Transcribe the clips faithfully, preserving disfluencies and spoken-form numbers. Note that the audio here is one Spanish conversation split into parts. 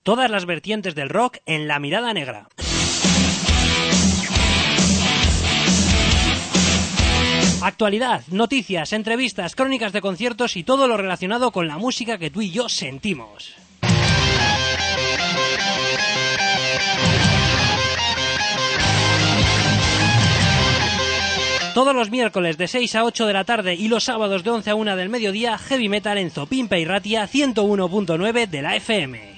Todas las vertientes del rock en La Mirada Negra. Actualidad, noticias, entrevistas, crónicas de conciertos y todo lo relacionado con la música que tú y yo sentimos. Todos los miércoles de seis a ocho de la tarde y los sábados de once a una del mediodía, Heavy Metal en Zopimpa y Ratia ciento uno punto nueve de la F M.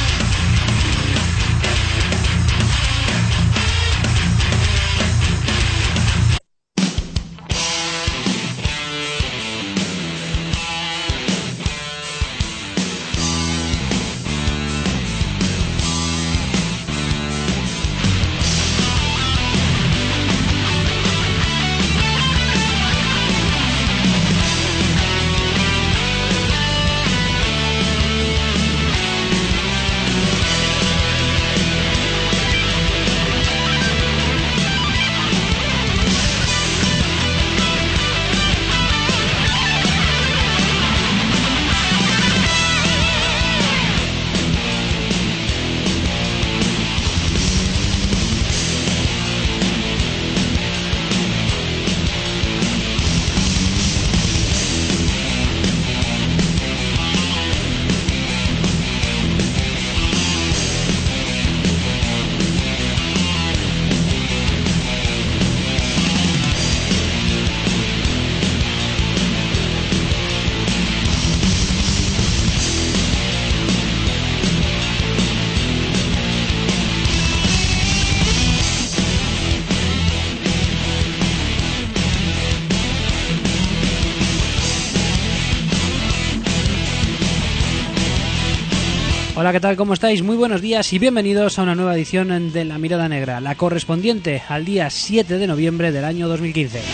Hola, ¿qué tal? ¿Cómo estáis? Muy buenos días y bienvenidos a una nueva edición de La Mirada Negra, la correspondiente al día siete de noviembre del año dos mil quince.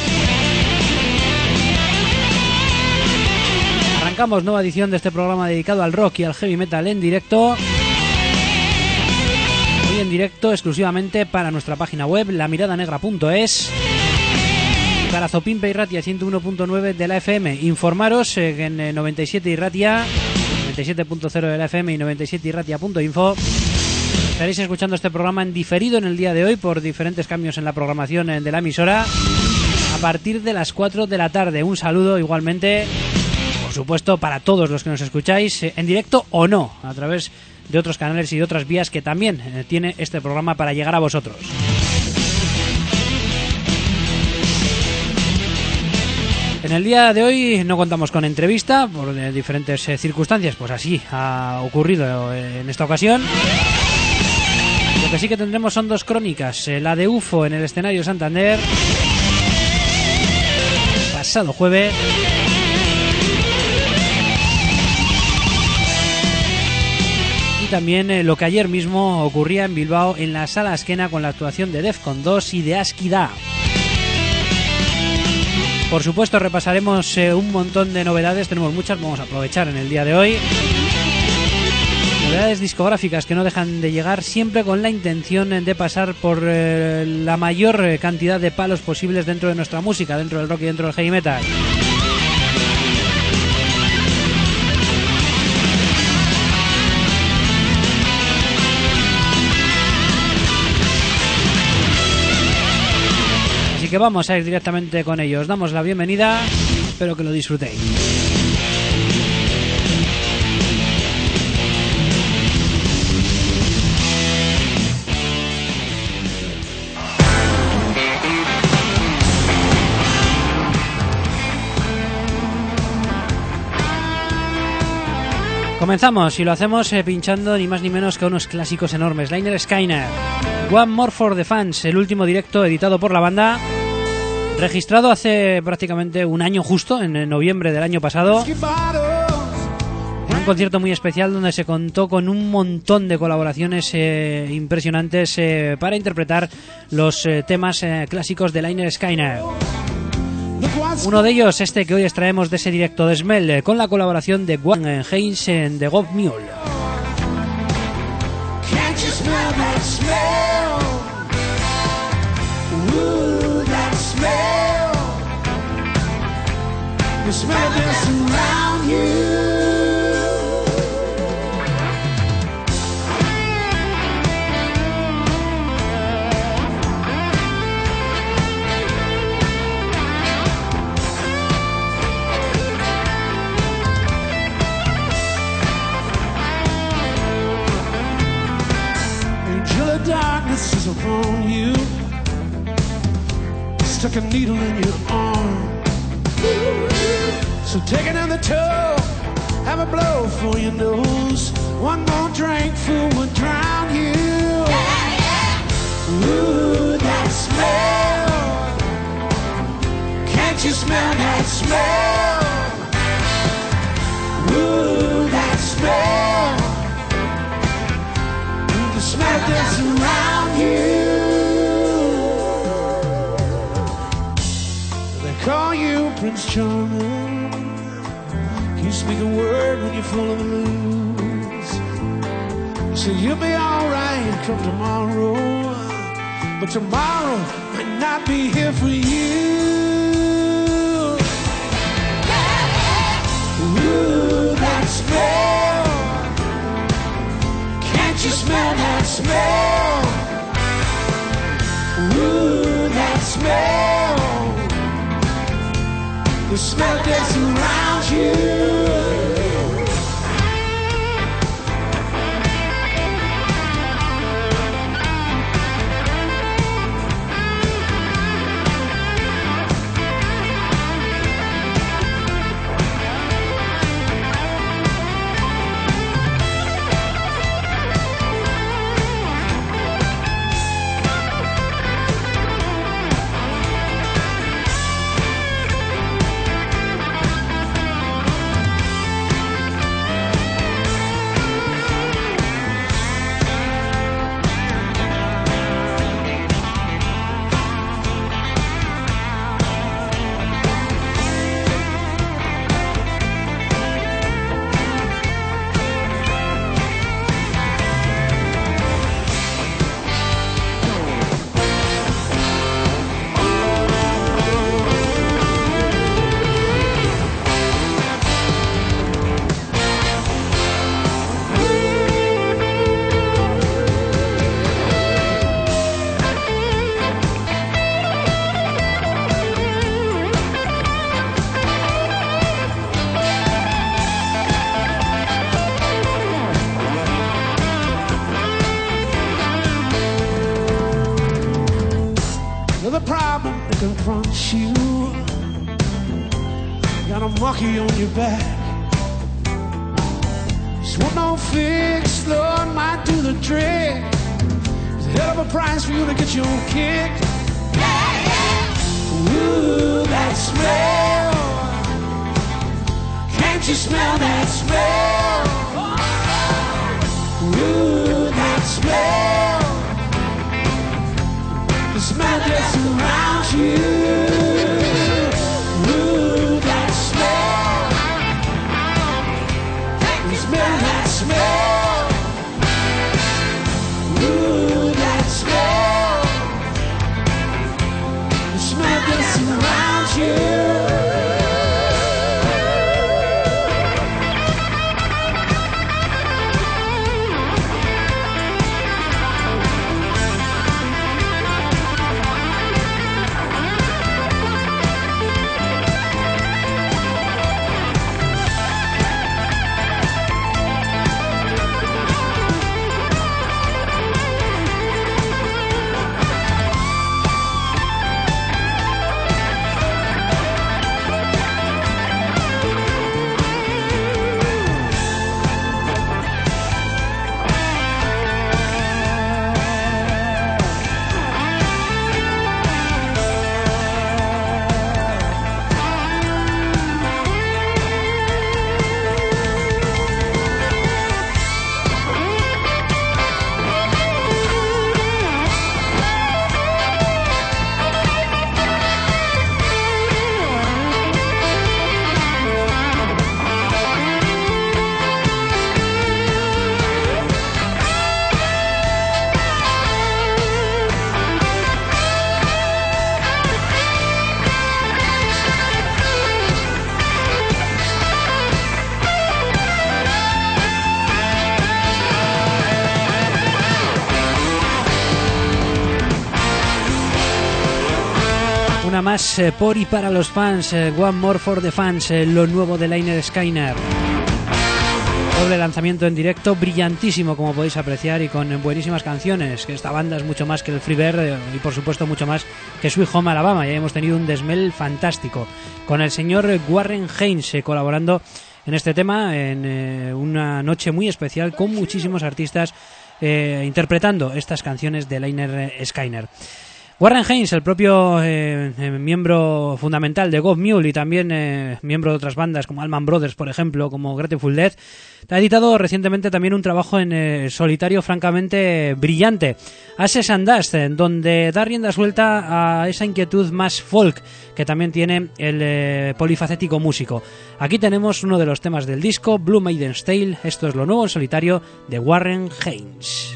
Arrancamos nueva edición de este programa dedicado al rock y al heavy metal en directo. Hoy en directo exclusivamente para nuestra página web, la mirada negra punto es. Para Zopimpa y Ratia ciento uno punto nueve de la F M. Informaros eh, que en noventa y siete y Ratia, noventa y siete punto cero de la F M y noventa y siete y ratia punto info estaréis escuchando este programa en diferido en el día de hoy por diferentes cambios en la programación de la emisora a partir de las cuatro de la tarde. Un saludo igualmente, por supuesto, para todos los que nos escucháis en directo o no, a través de otros canales y de otras vías que también eh, tiene este programa para llegar a vosotros. En el día de hoy no contamos con entrevista por eh, diferentes eh, circunstancias, pues así ha ocurrido eh, en esta ocasión. Lo que sí que tendremos son dos crónicas, eh, la de U F O en el escenario Santander, pasado jueves, y también eh, lo que ayer mismo ocurría en Bilbao en la Sala Azkena con la actuación de Defcon dos y de Askida. Por supuesto repasaremos eh, un montón de novedades, tenemos muchas, vamos a aprovechar en el día de hoy. Novedades discográficas que no dejan de llegar, siempre con la intención de pasar por eh, la mayor cantidad de palos posibles dentro de nuestra música, dentro del rock y dentro del heavy metal. Que vamos a ir directamente con ellos. Damos la bienvenida, espero que lo disfrutéis. Comenzamos y lo hacemos eh, pinchando ni más ni menos que unos clásicos enormes. Lynyrd Skynyrd, One More for the Fans, el último directo editado por la banda, registrado hace prácticamente un año justo, en noviembre del año pasado, en un concierto muy especial donde se contó con un montón de colaboraciones eh, impresionantes eh, para interpretar los eh, temas eh, clásicos de Lynyrd Skynyrd. Uno de ellos, este que hoy extraemos de ese directo de Smell, eh, con la colaboración de Gwan Haynes en The God Mule. Can't you smell that smell? Ooh, that smell. The smell that's around you. the darkness is upon you. Stuck a needle in your arm. So take another toe, have a blow for your nose. One more drink, fool, would drown you. Ooh, that smell. Can't you smell that smell? Ooh, that smell. Ooh, the smell that's around you. They call you Prince Charming. You speak a word when you're full of the blues. So you'll be alright come tomorrow, but tomorrow might not be here for you. Ooh, that smell. Can't you smell that smell? Ooh, that smell. The smell that's around you. Confronts you, got a monkey on your back. Just want no fix, Lord might do the trick. It's a hell of a price for you to get your own kick. Yeah, yeah. Ooh, that smell. Can't you smell that smell? Ooh, that smell. The smell that's around you. Ooh, that smell. The smell that smell. Ooh, that smell. The smell that's around you. Una más eh, por y para los fans, eh, One More for the Fans, eh, lo nuevo de Lynyrd Skynyrd. Doble lanzamiento en directo, brillantísimo como podéis apreciar y con buenísimas canciones, que esta banda es mucho más que el Freebird y por supuesto mucho más que Sweet Home Alabama. Ya hemos tenido un desmel fantástico con el señor Warren Haynes eh, colaborando en este tema en eh, una noche muy especial con muchísimos artistas eh, interpretando estas canciones de Lynyrd Skynyrd. Warren Haynes, el propio eh, eh, miembro fundamental de God Mule y también eh, miembro de otras bandas como Allman Brothers, por ejemplo, como Grateful Dead, ha editado recientemente también un trabajo en eh, solitario francamente brillante, Ashes and Dust, eh, donde da rienda suelta a esa inquietud más folk que también tiene el eh, polifacético músico. Aquí tenemos uno de los temas del disco, Blue Maiden's Tale. Esto es lo nuevo en solitario de Warren Haynes.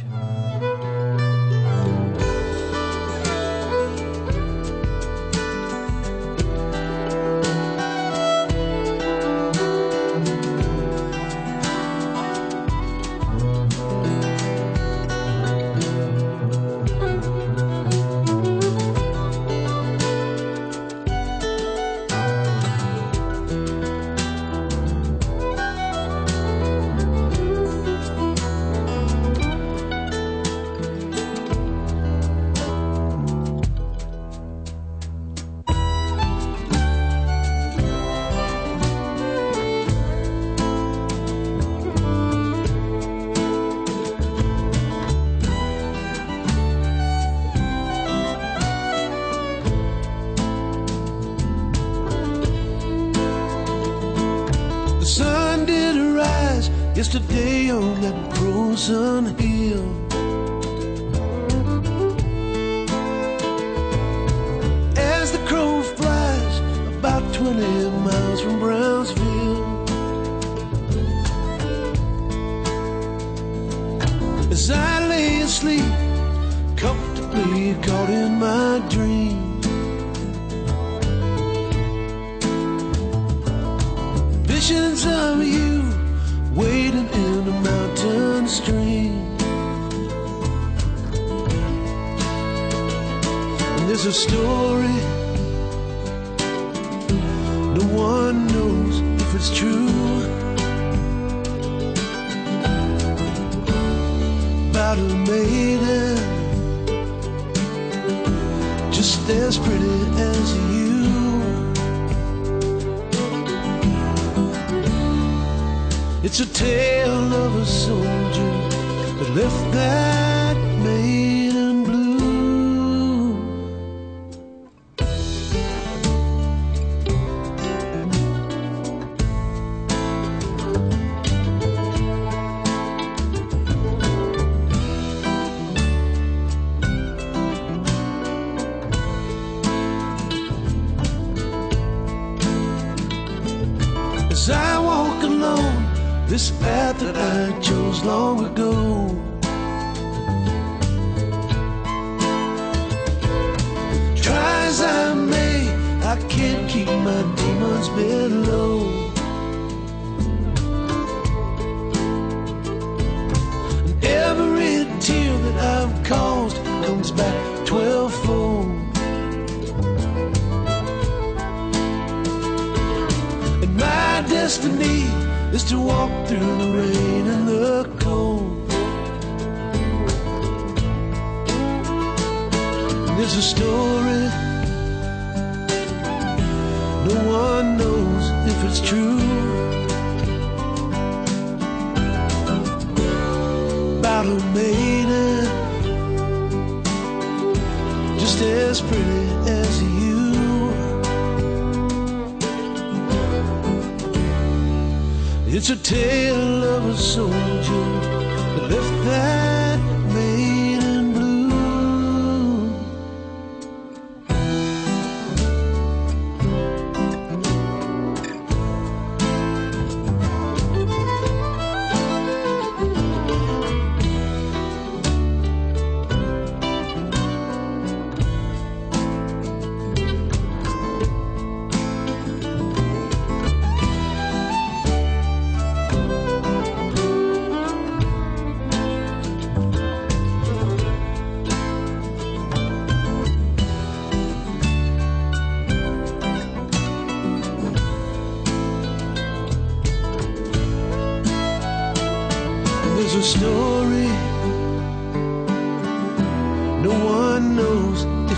Yesterday on that frozen hill, as the crow flies about twenty miles from Brownsville, as I lay asleep, comfortably caught in my dream, visions of you waiting in a mountain stream. And there's a story no one knows if it's true, about a maiden just as pretty as you. It's a tale of a soldier that left that maiden blue. As I walk alone this path that I chose long ago, try as I may, I can't keep my demons below. And every tear that I've caused comes back twelvefold. And my destiny is to walk through the rain and the cold. There's a story no one knows if it's true, about a maiden just as pretty as you. It's a tale of a soldier that left that maiden blue.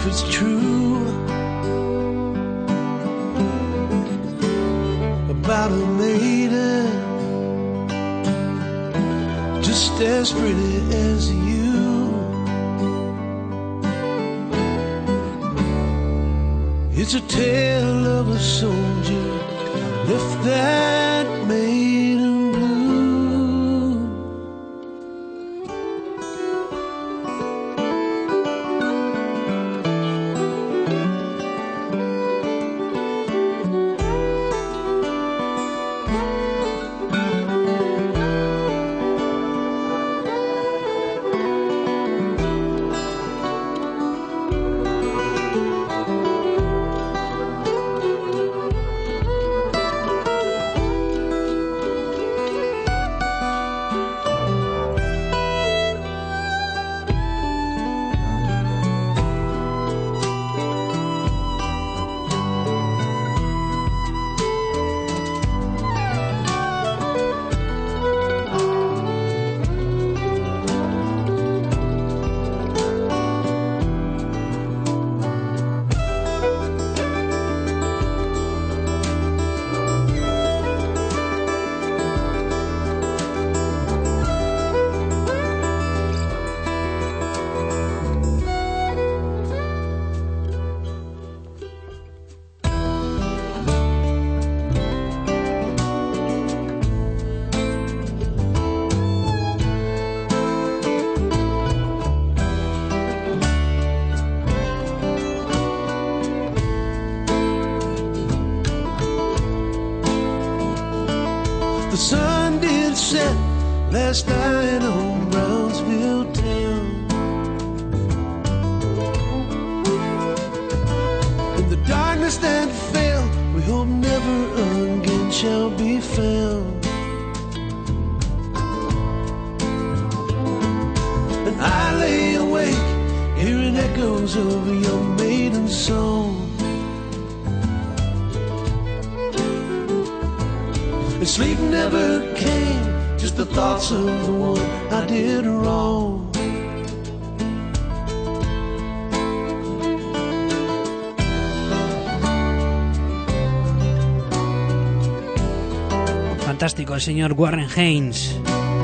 if it's true about a maiden just as pretty as you. It's a tale of a soldier left that maiden blue. The sun did set last night on Brownsville town. In the darkness that fell, we hope never again shall be found. And I lay awake, hearing echoes of your maiden song. And sleep never came, just the thoughts of the one I did wrong. Fantástico el señor Warren Haynes.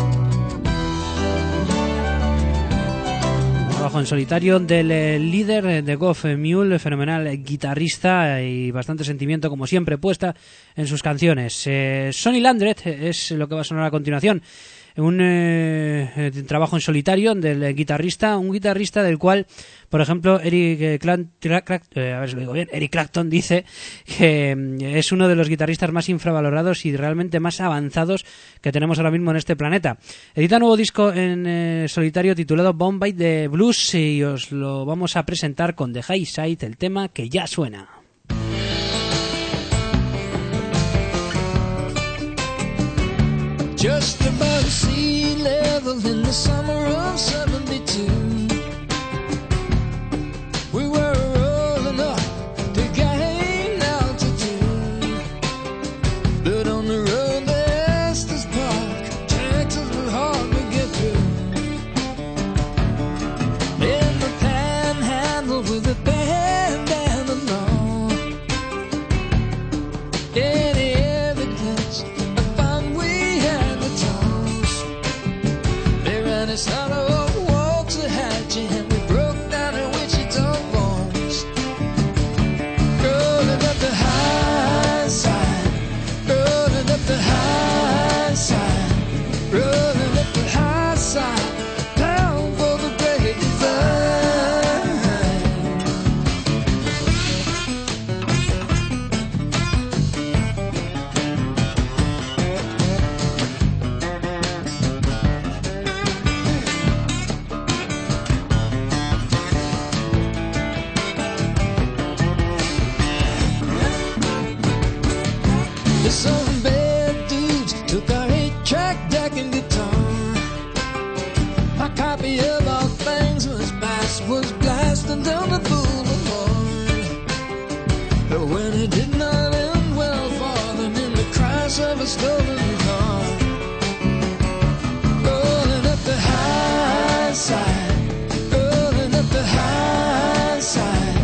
Trabajo en solitario del eh, líder de Goff Mule, fenomenal guitarrista y bastante sentimiento, como siempre, puesta en sus canciones. Eh, Sonny Landreth es lo que va a sonar a continuación. Un eh, trabajo en solitario del eh, guitarrista, un guitarrista del cual, por ejemplo, Eric, eh, Clan, tra, crack, eh, a ver si lo digo bien, Eric Clapton dice que eh, es uno de los guitarristas más infravalorados y realmente más avanzados que tenemos ahora mismo en este planeta. Edita un nuevo disco en eh, solitario titulado Bombay the Blues y os lo vamos a presentar con The High Side, el tema que ya suena. Just above sea level in the summer of seventy-two, we were rolling up to gain altitude. But on the road to Estes Park, Texas was hard to get through. In the panhandle with a band and a law, any evidence I found we had the toss. They ran us out of Waxahachie and we broke down in Wichita Falls. Rolling up the high side, rolling up the high side, rolling up the high side, down for the great divide. Some bad dudes took our eight-track deck and guitar. My copy of All Things Was Past was blasting down the boulevard. But when it did not end well for them in the crash of a stolen car, rolling up the high side, rolling up the high side,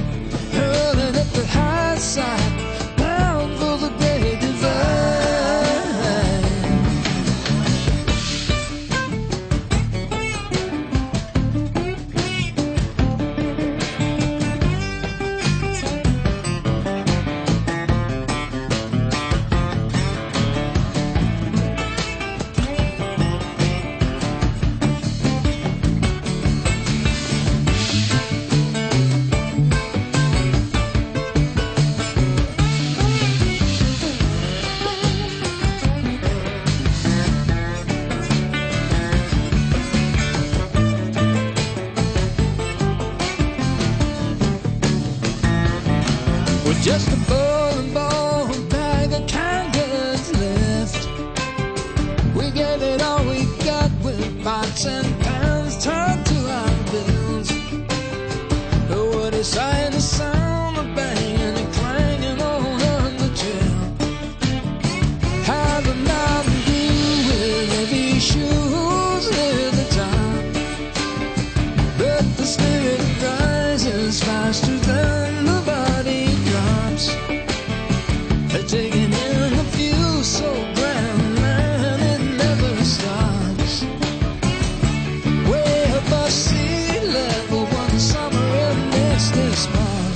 Just a bowling ball bag of canned goods left. We gave it all we got with pots and pans turned to our bills. Oh, what a sight, the sound of banging and clanging on the trail. Have a Mountain Dew with heavy shoes near the top. But the spirit rises faster than the body drops. Taking in a view so grand, man, it never stops. Way above sea level, one summer in misty spot.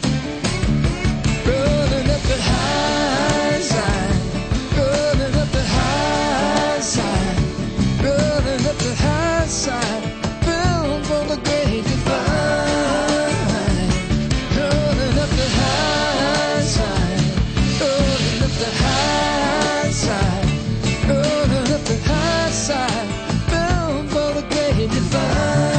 Running up the high side, running up the high side, running up the high side, built for the great divide. Running up the high side, running up the high side, running up the high side, built for the great divide.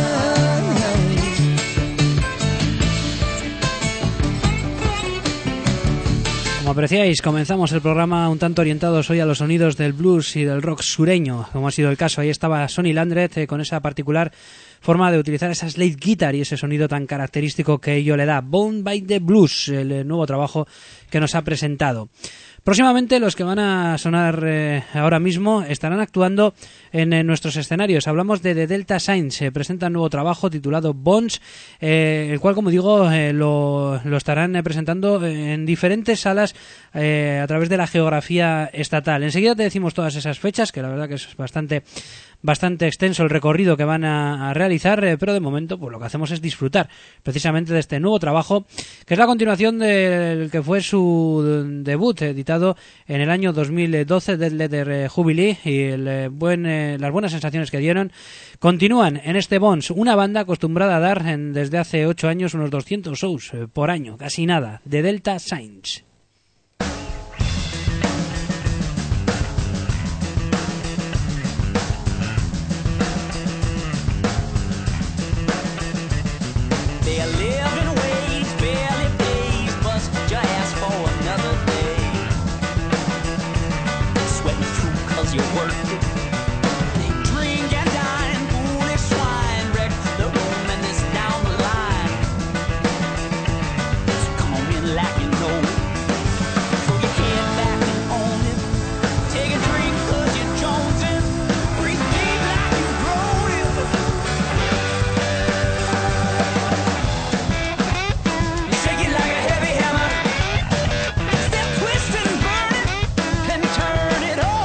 Como apreciáis, comenzamos el programa un tanto orientados hoy a los sonidos del blues y del rock sureño, como ha sido el caso. Ahí estaba Sonny Landreth eh, con esa particular forma de utilizar esa slate guitar y ese sonido tan característico que ello le da. Bound by the Blues, el eh, nuevo trabajo que nos ha presentado. Próximamente los que van a sonar eh, ahora mismo estarán actuando en, en nuestros escenarios. Hablamos de The Delta Signs, se presenta un nuevo trabajo titulado Bones, eh, el cual, como digo, eh, lo, lo estarán eh, presentando en diferentes salas eh, a través de la geografía estatal. Enseguida te decimos todas esas fechas, que la verdad que es bastante bastante extenso el recorrido que van a, a realizar, eh, pero de momento pues lo que hacemos es disfrutar precisamente de este nuevo trabajo, que es la continuación del que fue su debut, editado en el año dos mil doce, Dead Letter Jubilee, y el, eh, buen, eh, las buenas sensaciones que dieron continúan en este Bones, una banda acostumbrada a dar en, desde hace ocho años unos doscientos shows eh, por año, casi nada, de Delta Signs. You work it. They drink and dine, foolish swine, wreck the room and this down the line. So come on in like you know it. Throw your head back and own it. Take a drink cause you're jonesing. Breathe deep like you grown it. You shake it like a heavy hammer. Step twist and burn it. Then turn it on.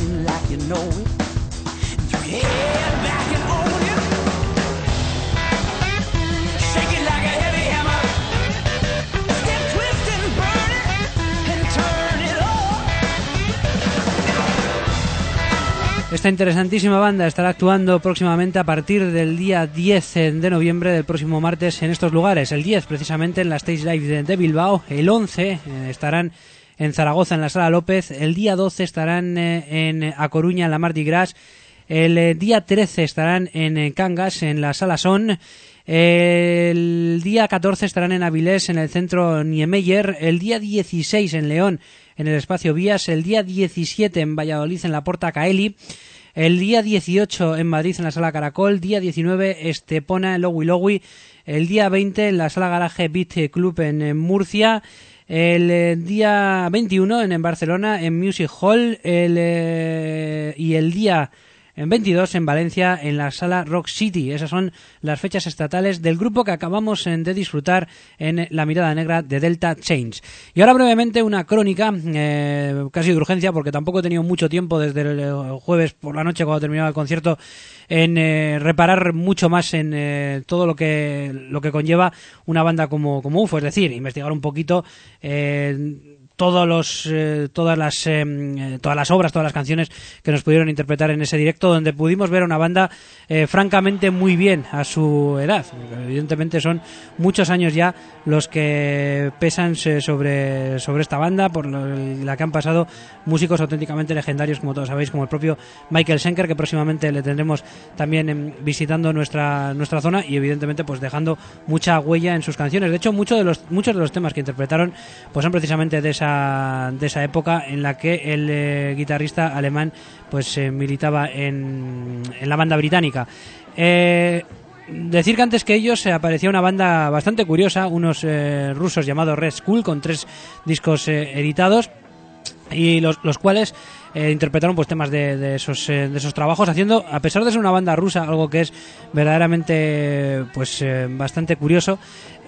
know it. Throw your head back and own it. Esta interesantísima banda estará actuando próximamente a partir del día diez de noviembre del próximo martes en estos lugares. El diez precisamente en la Stage Live de, de Bilbao, el once eh, estarán en Zaragoza en la Sala López, el día doce estarán eh, en A Coruña en la Mardi Gras, el eh, día trece estarán en eh, Cangas en la Sala Son, eh, el día catorce estarán en Avilés en el Centro Niemeyer, el día dieciséis en León en el Espacio Vías, el día diecisiete en Valladolid en la Porta Caeli, el día dieciocho en Madrid en la Sala Caracol, día diecinueve Estepona en Lowi Lowi, el día veinte en la Sala Garaje Beat Club en, en Murcia, el eh, día veintiuno en, en Barcelona en Music Hall, el, eh, y el día en veintidós en Valencia en la Sala Rock City. Esas son las fechas estatales del grupo que acabamos de disfrutar en La Mirada Negra de Delta Change. Y ahora brevemente una crónica eh, casi de urgencia, porque tampoco he tenido mucho tiempo desde el jueves por la noche cuando terminaba el concierto en eh, reparar mucho más en eh, todo lo que lo que conlleva una banda como, como U F O, es decir, investigar un poquito eh, todos los eh, todas las eh, todas las obras, todas las canciones que nos pudieron interpretar en ese directo, donde pudimos ver a una banda eh, francamente muy bien a su edad. Evidentemente son muchos años ya los que pesan sobre sobre esta banda, por lo, la que han pasado músicos auténticamente legendarios, como todos sabéis, como el propio Michael Schenker, que próximamente le tendremos también en, visitando nuestra nuestra zona y evidentemente pues dejando mucha huella en sus canciones. De hecho, muchos de los muchos de los temas que interpretaron pues son precisamente de esa de esa época en la que el eh, guitarrista alemán pues eh, militaba en, en la banda británica. Eh, decir que antes que ellos eh, aparecía una banda bastante curiosa, unos eh, rusos llamados Red Skull, con tres discos eh, editados, y los, los cuales eh, interpretaron pues temas de, de esos eh, de esos trabajos, haciendo, a pesar de ser una banda rusa, algo que es verdaderamente pues eh, bastante curioso.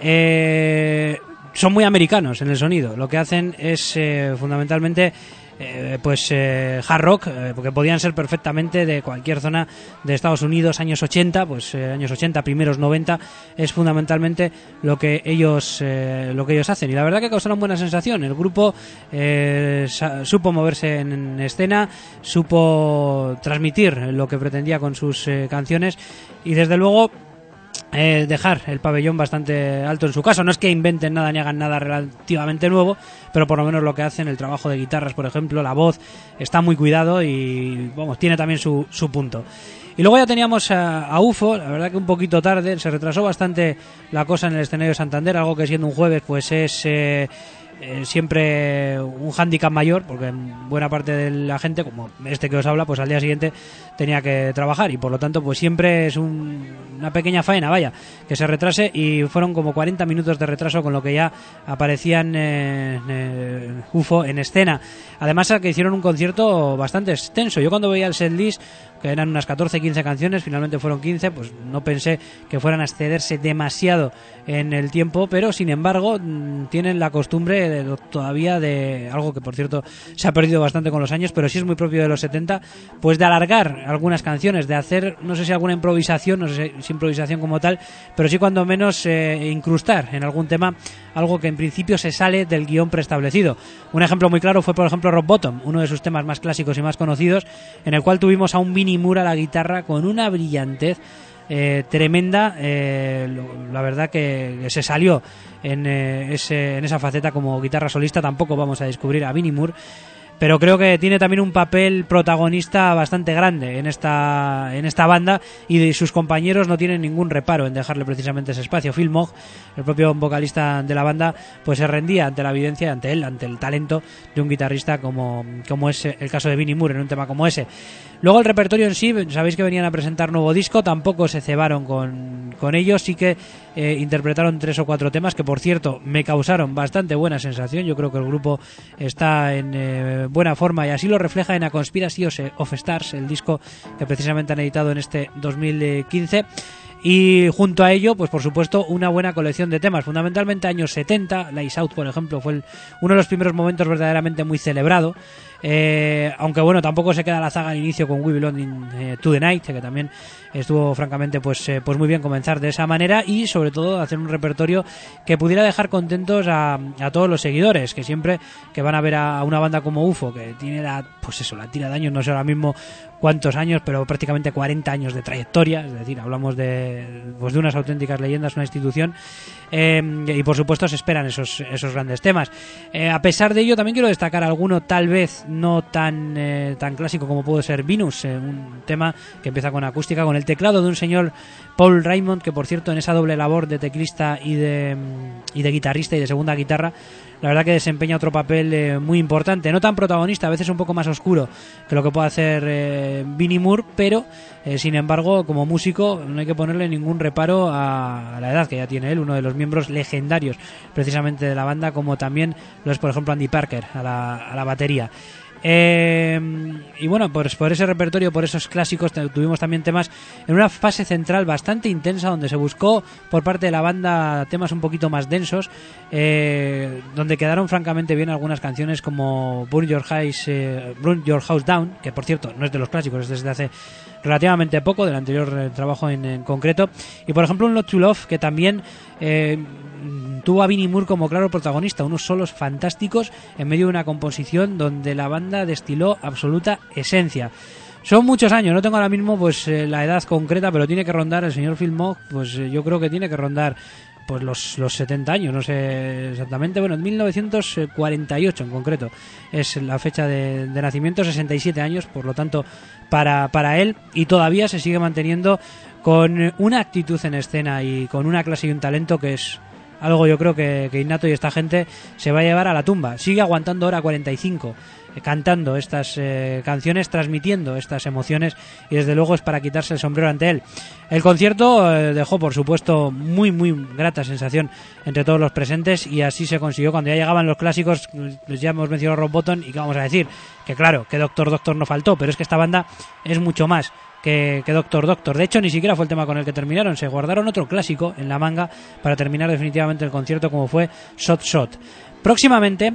eh, Son muy americanos en el sonido. Lo que hacen es eh, fundamentalmente eh, pues eh, hard rock, eh, porque podían ser perfectamente de cualquier zona de Estados Unidos, años ochenta, pues eh, años ochenta, primeros noventa, es fundamentalmente lo que ellos eh, lo que ellos hacen. Y la verdad que causaron buena sensación. El grupo eh, supo moverse en, en escena, supo transmitir lo que pretendía con sus eh, canciones, y desde luego Eh, dejar el pabellón bastante alto en su caso. No es que inventen nada ni hagan nada relativamente nuevo, pero por lo menos lo que hacen, el trabajo de guitarras, por ejemplo, la voz, está muy cuidado y vamos, tiene también su, su punto. Y luego ya teníamos a, a U F O, la verdad que un poquito tarde, se retrasó bastante la cosa en el escenario de Santander, algo que siendo un jueves pues es eh, eh, siempre un hándicap mayor, porque buena parte de la gente, como este que os habla, pues al día siguiente tenía que trabajar, y por lo tanto pues siempre es un, una pequeña faena, vaya, que se retrase, y fueron como cuarenta minutos de retraso, con lo que ya aparecían eh, eh, U F O en escena. Además, que hicieron un concierto bastante extenso. Yo cuando veía el setlist, que eran unas catorce quince canciones, finalmente fueron quince, pues no pensé que fueran a excederse demasiado en el tiempo, pero sin embargo tienen la costumbre de, todavía de algo que por cierto se ha perdido bastante con los años, pero sí es muy propio de los setenta, pues de alargar algunas canciones, de hacer, no sé si alguna improvisación, no sé si improvisación como tal, pero sí cuando menos eh, incrustar en algún tema algo que en principio se sale del guión preestablecido. Un ejemplo muy claro fue, por ejemplo, Rock Bottom, uno de sus temas más clásicos y más conocidos, en el cual tuvimos a un Vinnie Moore a la guitarra con una brillantez eh, tremenda. Eh, lo, la verdad que, que se salió en, eh, ese, en esa faceta como guitarra solista. Tampoco vamos a descubrir a Vinnie Moore, pero creo que tiene también un papel protagonista bastante grande en esta en esta banda, y sus compañeros no tienen ningún reparo en dejarle precisamente ese espacio. Phil Mogg, el propio vocalista de la banda, pues se rendía ante la evidencia, ante él, ante el talento de un guitarrista como, como es el caso de Vinnie Moore en un tema como ese. Luego el repertorio en sí, sabéis que venían a presentar nuevo disco, tampoco se cebaron con, con ellos, sí que eh, interpretaron tres o cuatro temas que, por cierto, me causaron bastante buena sensación. Yo creo que el grupo está en eh, buena forma, y así lo refleja en A Conspiracy of Stars, el disco que precisamente han editado en este dos mil quince. Y junto a ello, pues por supuesto, una buena colección de temas, fundamentalmente años setenta. Lights Out, por ejemplo, fue el, uno de los primeros momentos verdaderamente muy celebrado. Eh, aunque bueno, tampoco se queda la zaga al inicio con We Belong in, eh, to the Night, que también estuvo francamente pues, eh, pues muy bien comenzar de esa manera, y sobre todo hacer un repertorio que pudiera dejar contentos a, a todos los seguidores, que siempre que van a ver a una banda como U F O, que tiene la, pues eso, la tira de años, no sé ahora mismo cuantos años, pero prácticamente cuarenta años de trayectoria, es decir, hablamos de, pues de unas auténticas leyendas, una institución, eh, y por supuesto se esperan esos, esos grandes temas. Eh, a pesar de ello, también quiero destacar alguno tal vez no tan, eh, tan clásico como puede ser Venus, eh, un tema que empieza con acústica, con el teclado de un señor Paul Raymond, que por cierto en esa doble labor de teclista y de, y de guitarrista y de segunda guitarra, la verdad que desempeña otro papel eh, muy importante, no tan protagonista, a veces un poco más oscuro que lo que puede hacer eh, Vinnie Moore, pero eh, sin embargo como músico no hay que ponerle ningún reparo a, a la edad que ya tiene él, uno de los miembros legendarios precisamente de la banda, como también lo es por ejemplo Andy Parker a la, a la batería. Eh, y bueno, pues por ese repertorio, por esos clásicos, tuvimos también temas en una fase central bastante intensa, donde se buscó por parte de la banda temas un poquito más densos, eh, donde quedaron francamente bien algunas canciones como Burn Your House, eh, Burn Your House Down, que por cierto no es de los clásicos, es desde hace relativamente poco, del anterior eh, trabajo en, en concreto, y por ejemplo un Lot to Love, que también eh, tuvo a Vinnie Moore como claro protagonista, unos solos fantásticos en medio de una composición donde la banda destiló absoluta esencia. Son muchos años, no tengo ahora mismo pues eh, la edad concreta, pero tiene que rondar el señor Phil Mogg, pues eh, yo creo que tiene que rondar pues los, los setenta años, no sé exactamente, bueno, en mil novecientos cuarenta y ocho en concreto es la fecha de, de nacimiento, sesenta y siete años, por lo tanto para, para él, y todavía se sigue manteniendo con una actitud en escena y con una clase y un talento que es algo yo creo que, que innato, y esta gente se va a llevar a la tumba. Sigue aguantando hora cuarenta y cinco eh, cantando estas eh, canciones, transmitiendo estas emociones, y desde luego es para quitarse el sombrero ante él. El concierto eh, dejó por supuesto muy muy grata sensación entre todos los presentes, y así se consiguió. Cuando ya llegaban los clásicos, pues ya hemos mencionado Rock Bottom, y qué vamos a decir, que claro, que Doctor Doctor no faltó, pero es que esta banda es mucho más que, que Doctor Doctor. De hecho, ni siquiera fue el tema con el que terminaron, se guardaron otro clásico en la manga para terminar definitivamente el concierto, como fue Shot Shot. Próximamente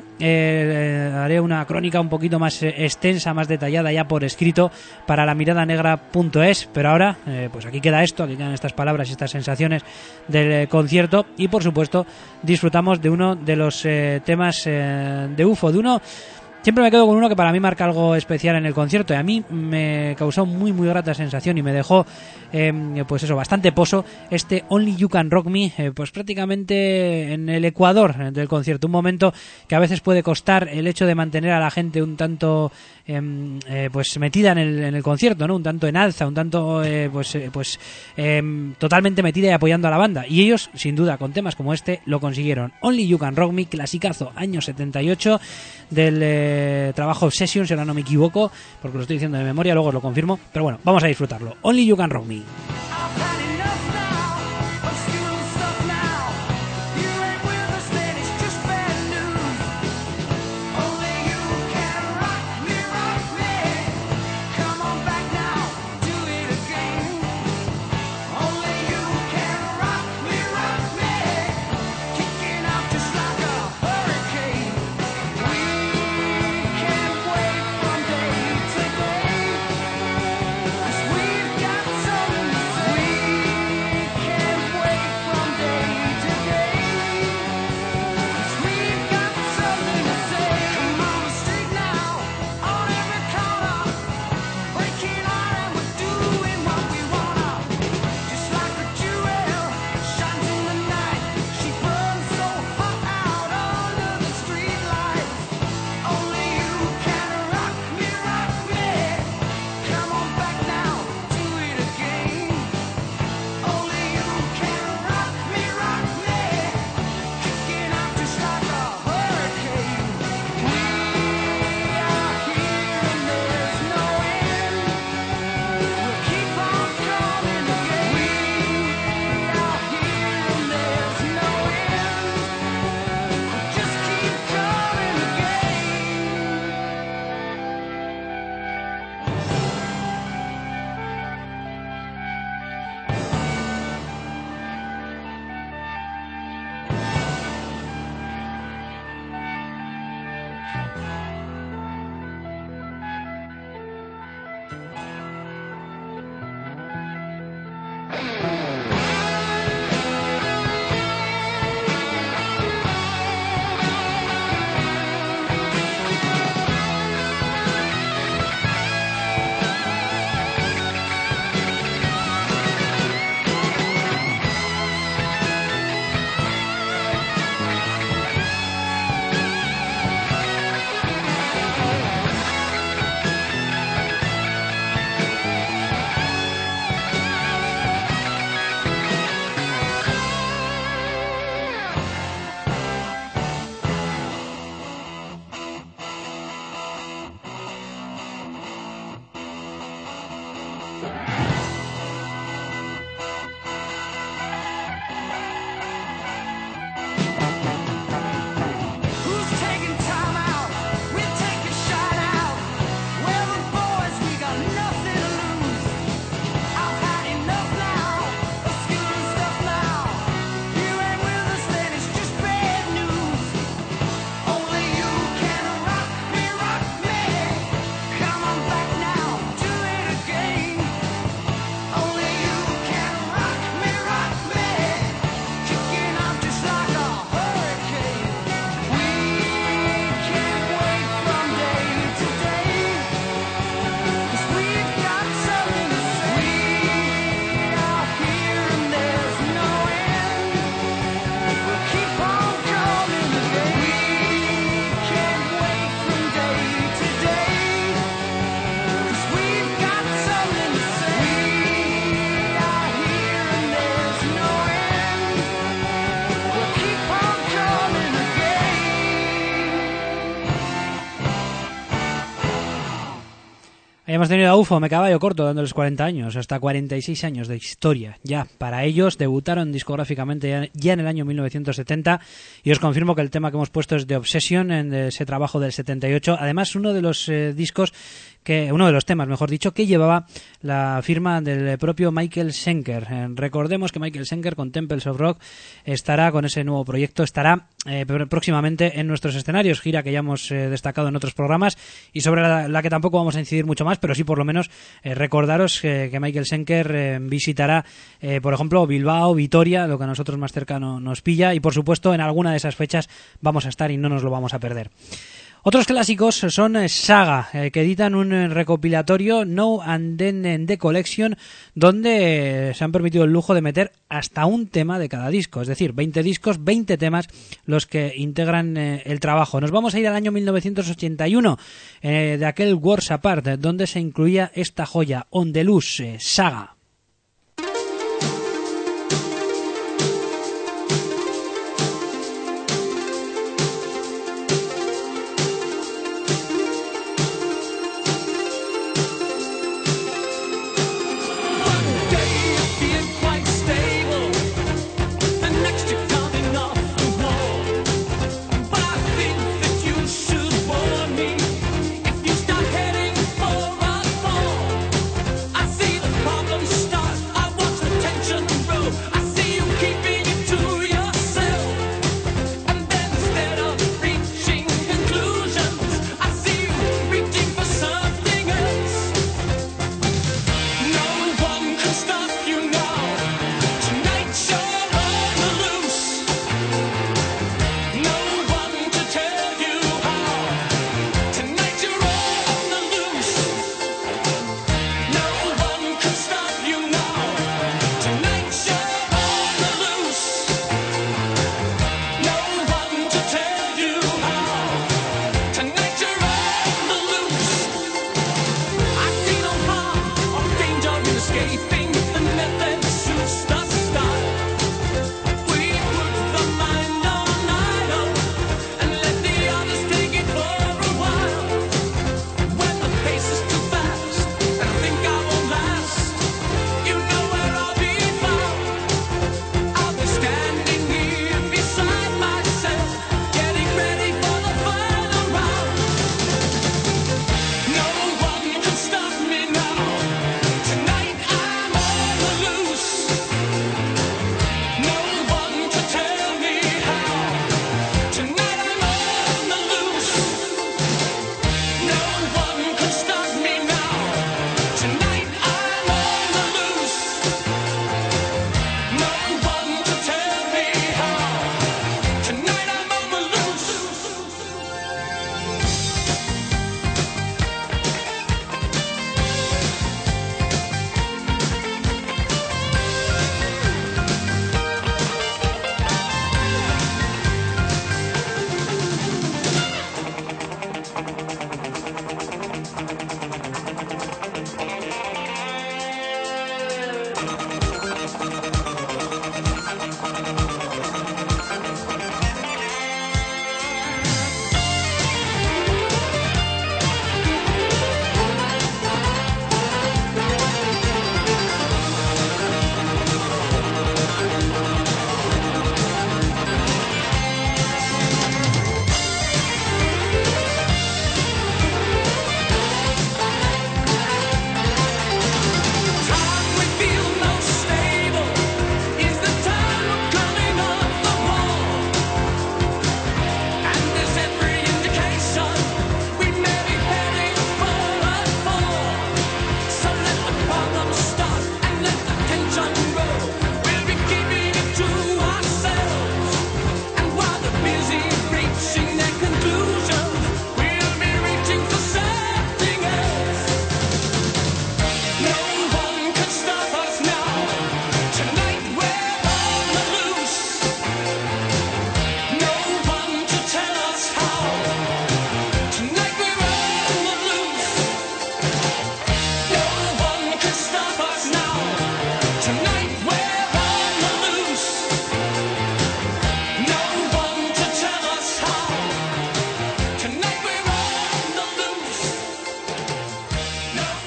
eh, haré una crónica un poquito más extensa, más detallada ya por escrito para la mirada negra punto es, pero ahora eh, pues aquí queda esto, aquí quedan estas palabras y estas sensaciones del eh, concierto, y por supuesto disfrutamos de uno de los eh, temas eh, de U F O, de uno. Siempre me quedo con uno que para mí marca algo especial en el concierto, y a mí me causó muy muy grata sensación y me dejó eh, pues eso, bastante pozo, este Only You Can Rock Me, eh, pues prácticamente en el ecuador del concierto, un momento que a veces puede costar el hecho de mantener a la gente un tanto eh, eh, pues metida en el, en el concierto, ¿no? Un tanto en alza, un tanto eh, pues eh, pues eh, totalmente metida y apoyando a la banda, y ellos sin duda con temas como este lo consiguieron. Only You Can Rock Me, clasicazo, año setenta y ocho del eh, trabajo Obsession, si ahora no me equivoco, porque lo estoy diciendo de memoria, luego os lo confirmo, pero bueno, vamos a disfrutarlo. Only You Can Rock Me. We've got so many Hayamos tenido a U F O, Me Caballo Corto, dándoles cuarenta años, hasta cuarenta y seis años de historia. Ya, para ellos debutaron discográficamente ya, ya en el año mil novecientos setenta, y os confirmo que el tema que hemos puesto es The Obsession, en ese trabajo del setenta y ocho. Además, uno de los eh, discos que uno de los temas, mejor dicho, que llevaba la firma del propio Michael Schenker. Eh, recordemos que Michael Schenker con Temples of Rock estará con ese nuevo proyecto, estará eh, próximamente en nuestros escenarios, gira que ya hemos eh, destacado en otros programas y sobre la, la que tampoco vamos a incidir mucho más, pero sí por lo menos eh, recordaros que, que Michael Schenker eh, visitará, eh, por ejemplo, Bilbao, Vitoria, lo que a nosotros más cercano nos pilla, y por supuesto en alguna de esas fechas vamos a estar y no nos lo vamos a perder. Otros clásicos son Saga, eh, que editan un recopilatorio Now and Then in the Collection, donde eh, se han permitido el lujo de meter hasta un tema de cada disco, es decir, veinte discos, veinte temas los que integran eh, el trabajo. Nos vamos a ir al año mil novecientos ochenta y uno, eh, de aquel Worlds Apart, donde se incluía esta joya, On the Loose, eh, Saga. Problems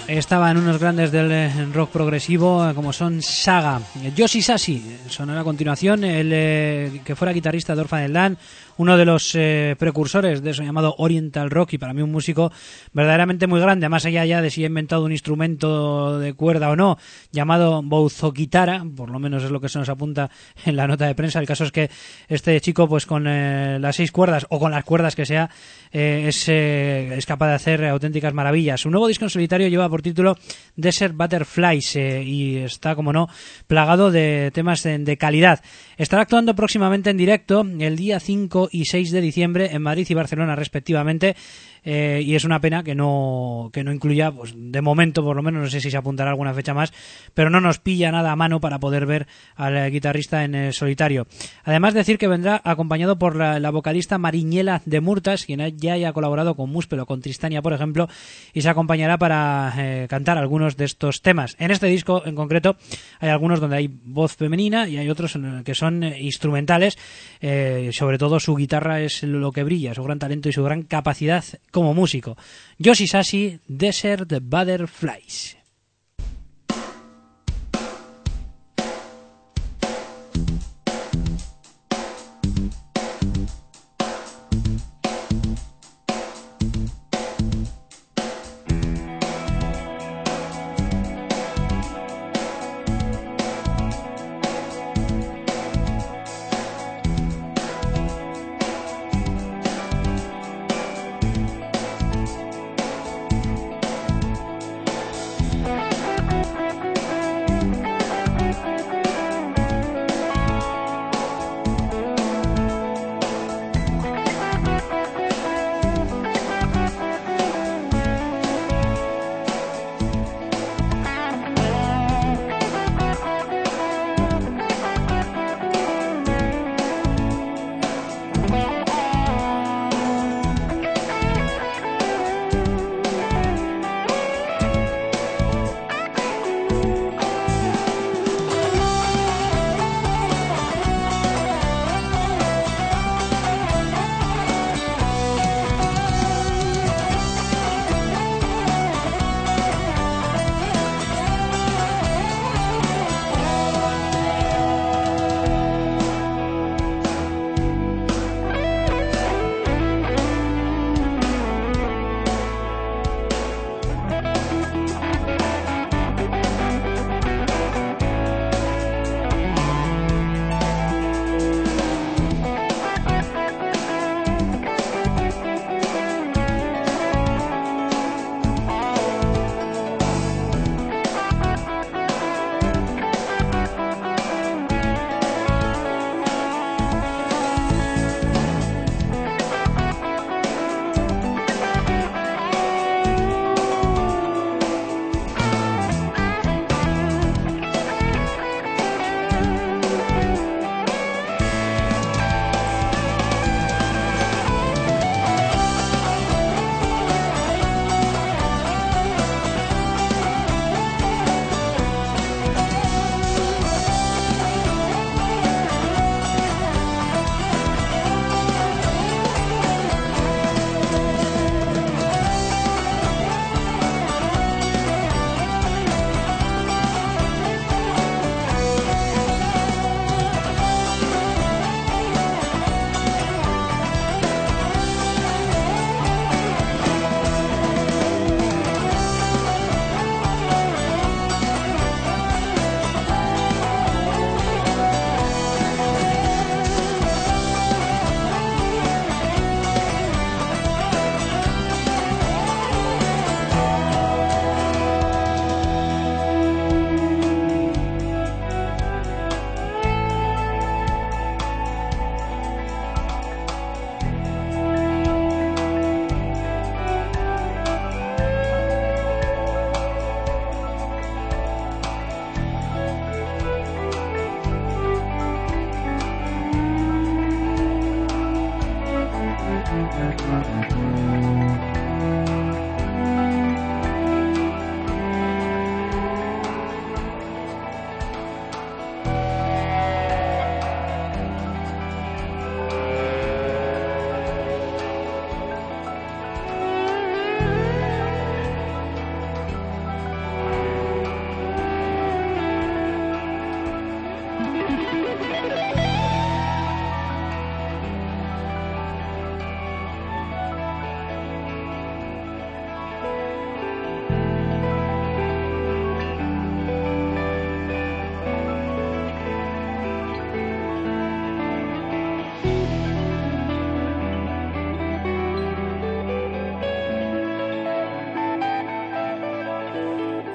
estaban unos grandes del eh, rock progresivo eh, como son Saga. Joshi Sashi sonará a continuación, el eh, que fuera guitarrista de Orphan Land, uno de los eh, precursores de eso llamado Oriental Rock, y para mí un músico verdaderamente muy grande, más allá ya de si ha inventado un instrumento de cuerda o no, llamado bouzokitara, por lo menos es lo que se nos apunta en la nota de prensa. El caso es que este chico, pues con eh, las seis cuerdas o con las cuerdas que sea, eh, es, eh, es capaz de hacer auténticas maravillas. Su nuevo disco en solitario lleva por título Desert Butterflies eh, y está, como no, plagado de temas de, de calidad. Estará actuando próximamente en directo el día cinco y seis de diciembre en Madrid y Barcelona respectivamente, eh, y es una pena que no que no incluya, pues de momento por lo menos, no sé si se apuntará alguna fecha más, pero no nos pilla nada a mano para poder ver al guitarrista en eh, solitario. Además, decir que vendrá acompañado por la, la vocalista Mariñela de Murtas, quien ya haya colaborado con Muspel o con Tristania, por ejemplo, y se acompañará para eh, cantar algunos de estos temas. En este disco en concreto hay algunos donde hay voz femenina y hay otros que son eh, instrumentales, eh, sobre todo su guitarra es lo que brilla, su gran talento y su gran capacidad como músico. Joshi Sashi, Desert Butterflies.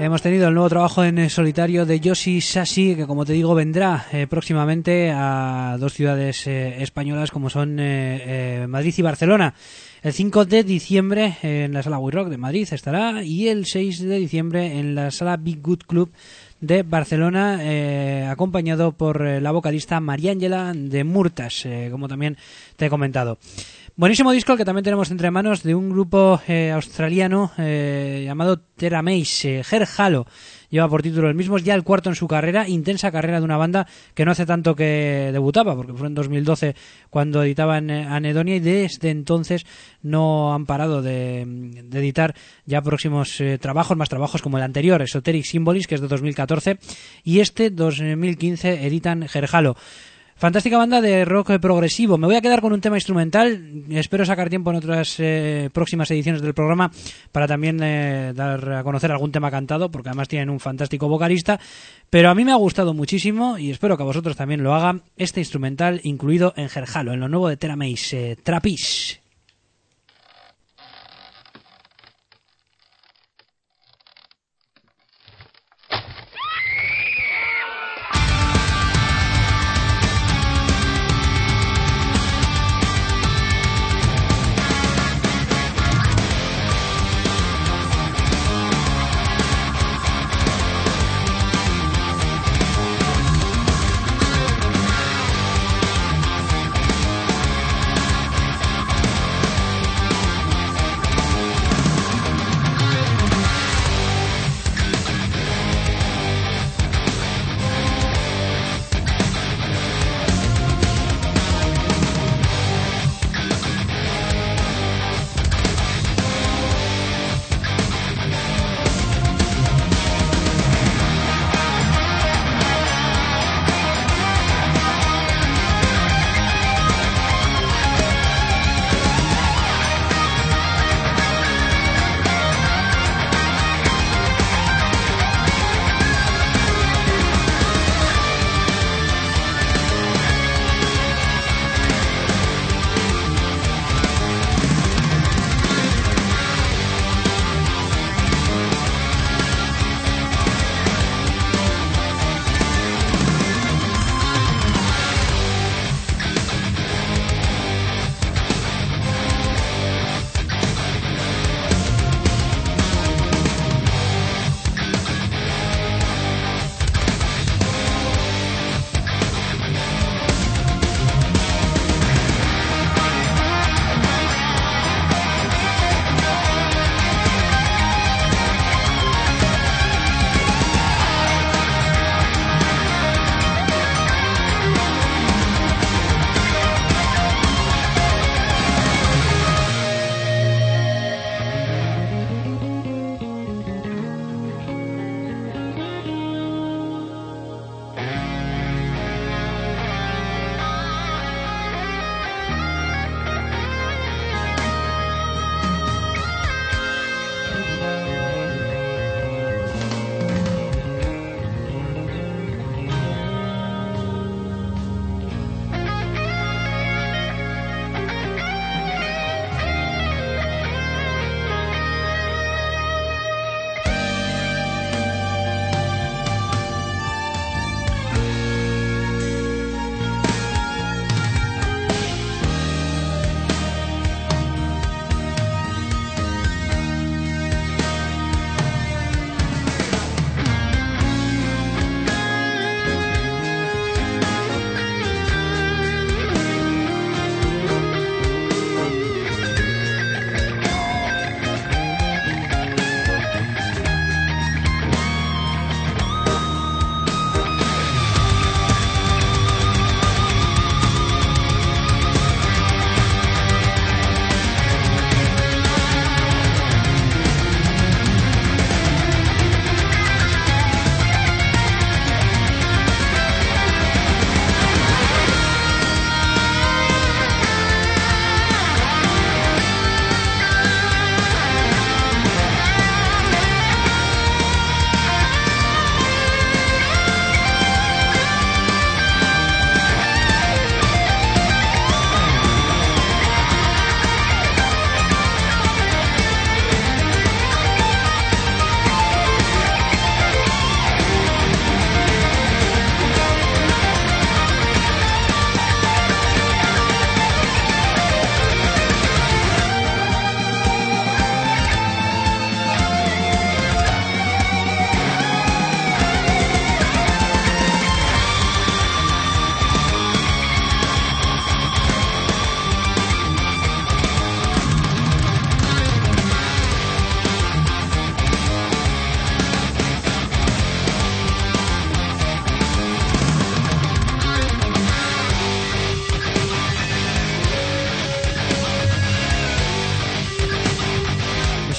Hemos tenido el nuevo trabajo en solitario de Yoshi Sashi, que como te digo vendrá eh, próximamente a dos ciudades eh, españolas como son eh, eh, Madrid y Barcelona. El cinco de diciembre en la Sala We Rock de Madrid estará, y el seis de diciembre en la Sala Big Good Club de Barcelona, eh, acompañado por eh, la vocalista Mariángela de Murtas, eh, como también te he comentado. Buenísimo disco el que también tenemos entre manos de un grupo eh, australiano eh, llamado Terra Mace. eh, Ger Halo lleva por título el mismo, es ya el cuarto en su carrera, intensa carrera de una banda que no hace tanto que debutaba, porque fue en dos mil doce cuando editaban eh, Anedonia, y desde entonces no han parado de, de editar ya próximos eh, trabajos, más trabajos como el anterior, Esoteric Symbols, que es de dos mil catorce, y este dos mil quince editan Ger Halo. Fantástica banda de rock progresivo. Me voy a quedar con un tema instrumental. Espero sacar tiempo en otras eh, próximas ediciones del programa para también eh, dar a conocer algún tema cantado, porque además tienen un fantástico vocalista. Pero a mí me ha gustado muchísimo, y espero que a vosotros también lo hagan, este instrumental incluido en Ger Halo, en lo nuevo de Terra Mace, eh, Trapeze. Thank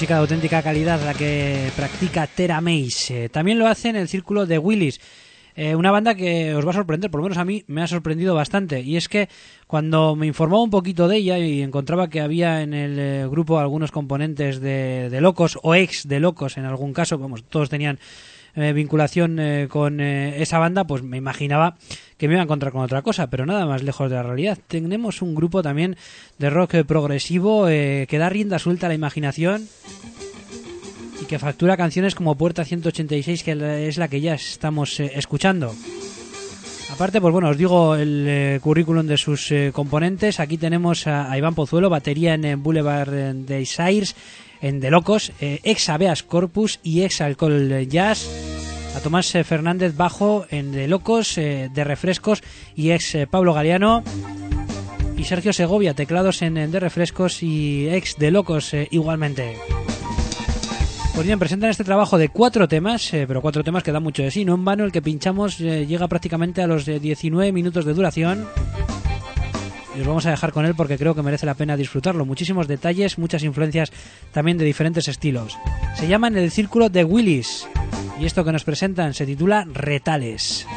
música de auténtica calidad la que practica Tera Mace. Eh, también lo hace en el círculo de Willis. Eh, una banda que os va a sorprender, por lo menos a mí me ha sorprendido bastante, y es que cuando me informaba un poquito de ella y encontraba que había en el eh, grupo algunos componentes de, de Locos o ex de Locos en algún caso, vamos, todos tenían eh, vinculación eh, con eh, esa banda, pues me imaginaba que me iba a encontrar con otra cosa, pero nada más lejos de la realidad. Tenemos un grupo también de rock eh, progresivo eh, que da rienda suelta a la imaginación y que factura canciones como Puerta ciento ochenta y seis, que es la que ya estamos eh, escuchando. Aparte, pues bueno, os digo el eh, currículum de sus eh, componentes. Aquí tenemos a, a Iván Pozuelo, batería en, en Boulevard eh, Desires, en De Locos, eh, ex Habeas Corpus y ex Alcohol Jazz. A Tomás eh, Fernández, bajo en De Locos, eh, de Refrescos y ex eh, Pablo Galeano. Y Sergio Segovia, teclados en, en De Refrescos y ex De Locos eh, igualmente. Pues bien, presentan este trabajo de cuatro temas, eh, pero cuatro temas que dan mucho de sí. No en vano el que pinchamos eh, llega prácticamente a los eh, diecinueve minutos de duración. Y os vamos a dejar con él porque creo que merece la pena disfrutarlo. Muchísimos detalles, muchas influencias también de diferentes estilos. Se llaman El Círculo de Willis. Y esto que nos presentan se titula Retales.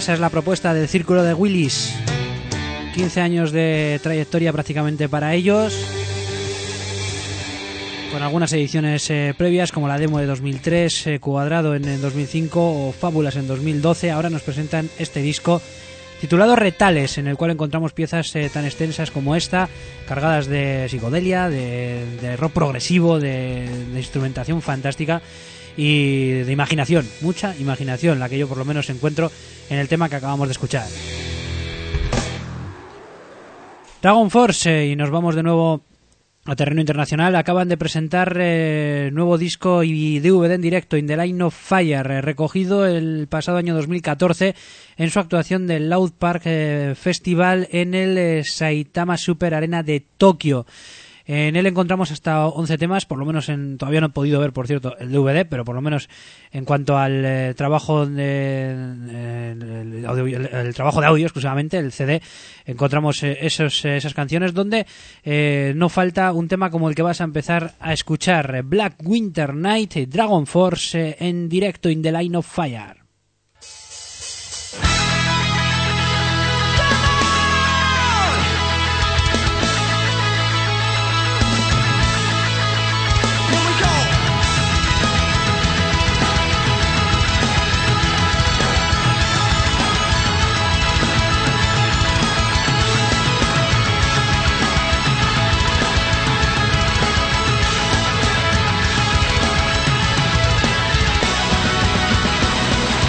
Esa es la propuesta del Círculo de Willis. quince años de trayectoria prácticamente para ellos, con algunas ediciones eh, previas como la demo de dos mil tres, eh, Cuadrado en, en dos mil cinco o Fábulas en dos mil doce. Ahora nos presentan este disco titulado Retales, en el cual encontramos piezas eh, tan extensas como esta, cargadas de psicodelia, de, de rock progresivo, de, de instrumentación fantástica y de imaginación, mucha imaginación, la que yo por lo menos encuentro en el tema que acabamos de escuchar. Dragon Force, eh, y nos vamos de nuevo a terreno internacional. Acaban de presentar eh, nuevo disco y D V D en directo, In the Line of Fire, eh, recogido el pasado año dos mil catorce en su actuación del Loud Park eh, Festival en el eh, Saitama Super Arena de Tokio. En él encontramos hasta once temas, por lo menos en, todavía no he podido ver, por cierto, el D V D, pero por lo menos en cuanto al eh, trabajo de eh, el, audio, el, el trabajo de audio exclusivamente, el C D, encontramos eh, esos, eh, esas canciones donde eh, no falta un tema como el que vas a empezar a escuchar, Black Winter Night, Dragon Force eh, en directo, In the Line of Fire. We'll be gone.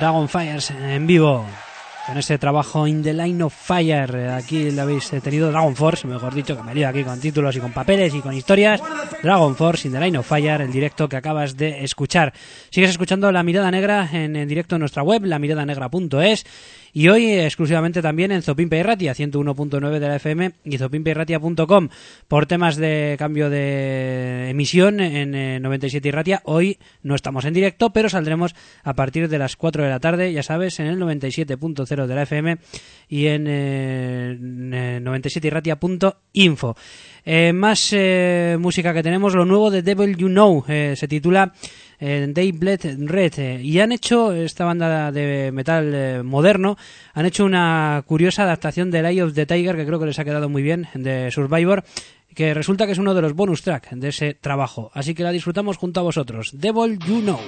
Dragon Fires en vivo, con ese trabajo In the Line of Fire. Aquí lo habéis tenido, Dragon Force, mejor dicho, que me lío aquí con títulos y con papeles y con historias. Dragon Force, In the Line of Fire, el directo que acabas de escuchar. Sigues escuchando La Mirada Negra en, en directo en nuestra web, la mirada negra punto es, y hoy exclusivamente también en Zopimpe y Ratia, ciento uno punto nueve de la F M y zopimpe y ratia punto com. Por temas de cambio de emisión en eh, noventa y siete y Ratia, hoy no estamos en directo, pero saldremos a partir de las cuatro de la tarde, ya sabes, en el noventa y siete punto cero de la F M y en, eh, en noventa y siete y ratia punto info. Eh, más eh, música que tenemos, lo nuevo de Devil You Know, eh, se titula eh, They Bled Red, eh, y han hecho, esta banda de metal eh, moderno, han hecho una curiosa adaptación de Eye of the Tiger que creo que les ha quedado muy bien, de Survivor, que resulta que es uno de los bonus track de ese trabajo, así que la disfrutamos junto a vosotros. Devil You Know.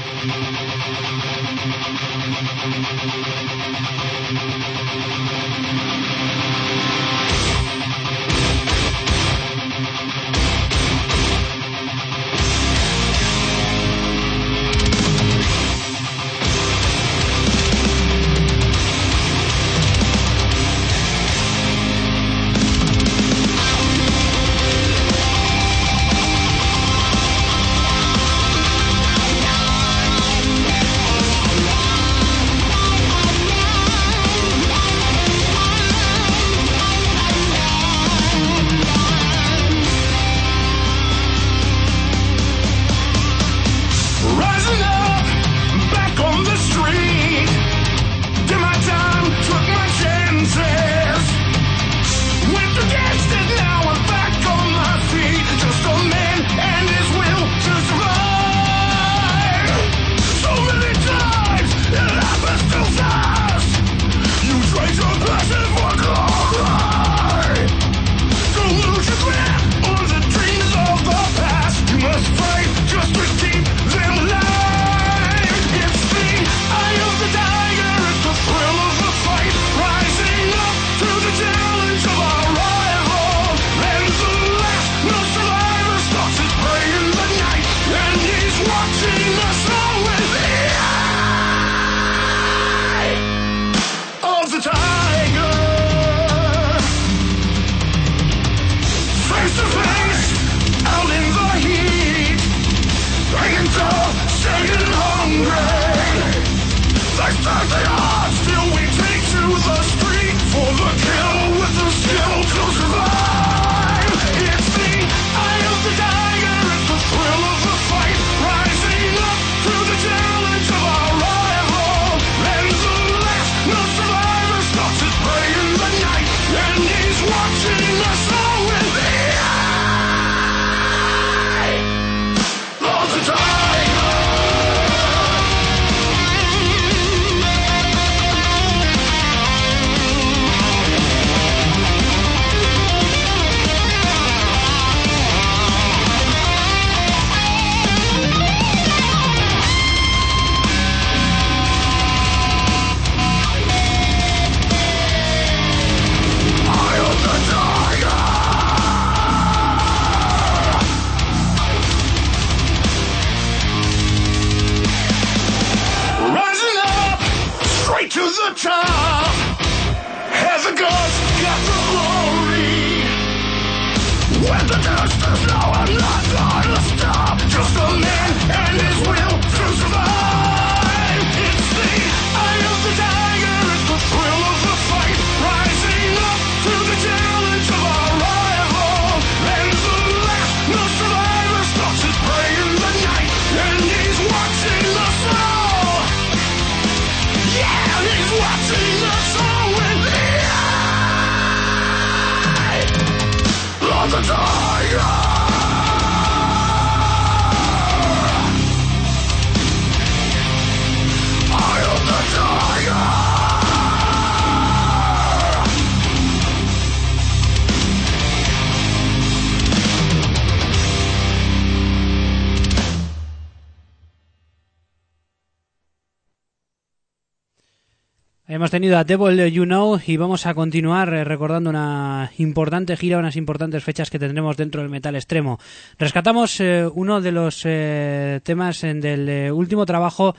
Hemos tenido a Devil You Know y vamos a continuar eh, recordando una importante gira, unas importantes fechas que tendremos dentro del metal extremo. Rescatamos eh, uno de los eh, temas en del eh, último trabajo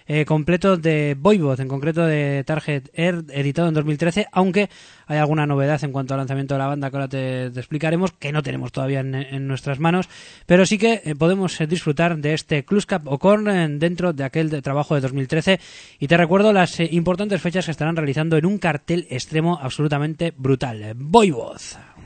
eh, completo de Voivod, en concreto de Target Air, editado en dos mil trece, aunque hay alguna novedad en cuanto al lanzamiento de la banda que ahora te, te explicaremos, que no tenemos todavía en, en nuestras manos, pero sí que eh, podemos eh, disfrutar de este Cluescap O'Korn eh, dentro de aquel de trabajo de dos mil trece, y te recuerdo las eh, importantes fechas que estarán realizando en un cartel extremo absolutamente brutal. Voivod.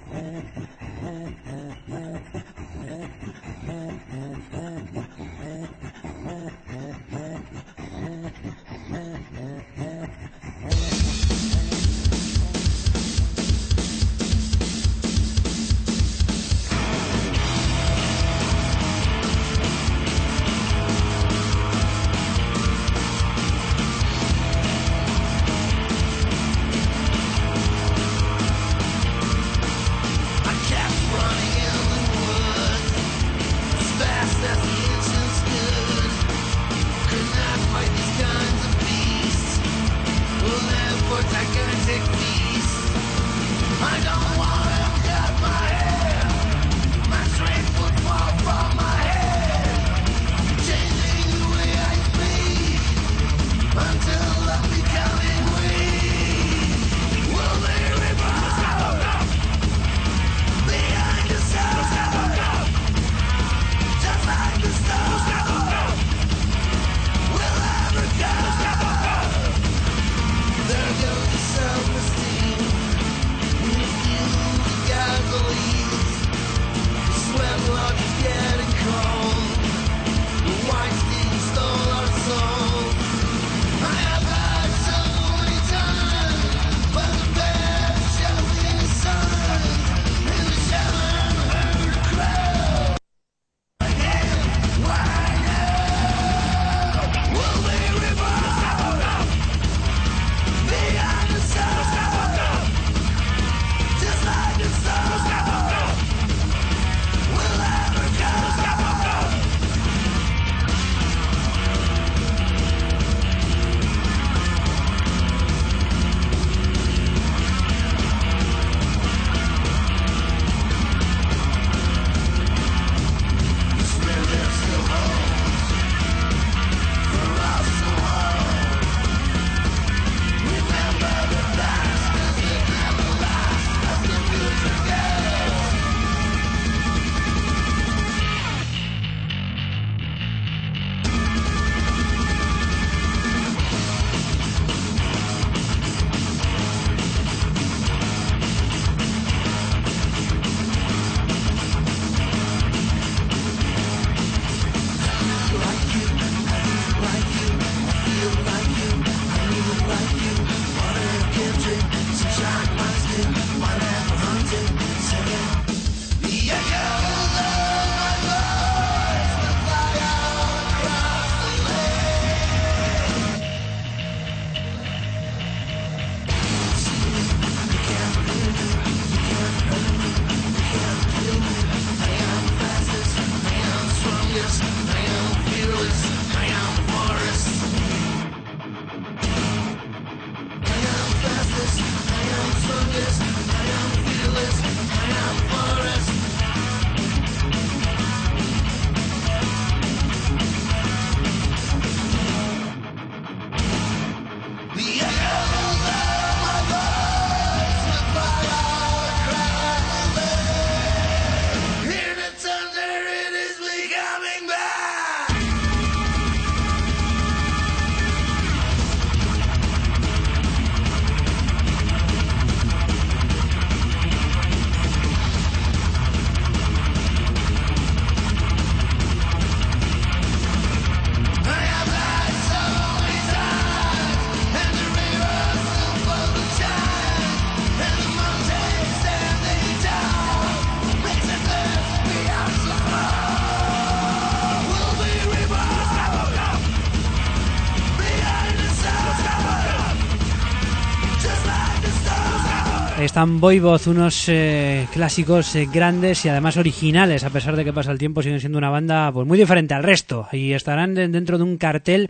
Están Voivod, unos eh, clásicos eh, grandes y además originales, a pesar de que pasa el tiempo, siguen siendo una banda pues muy diferente al resto y estarán de, dentro de un cartel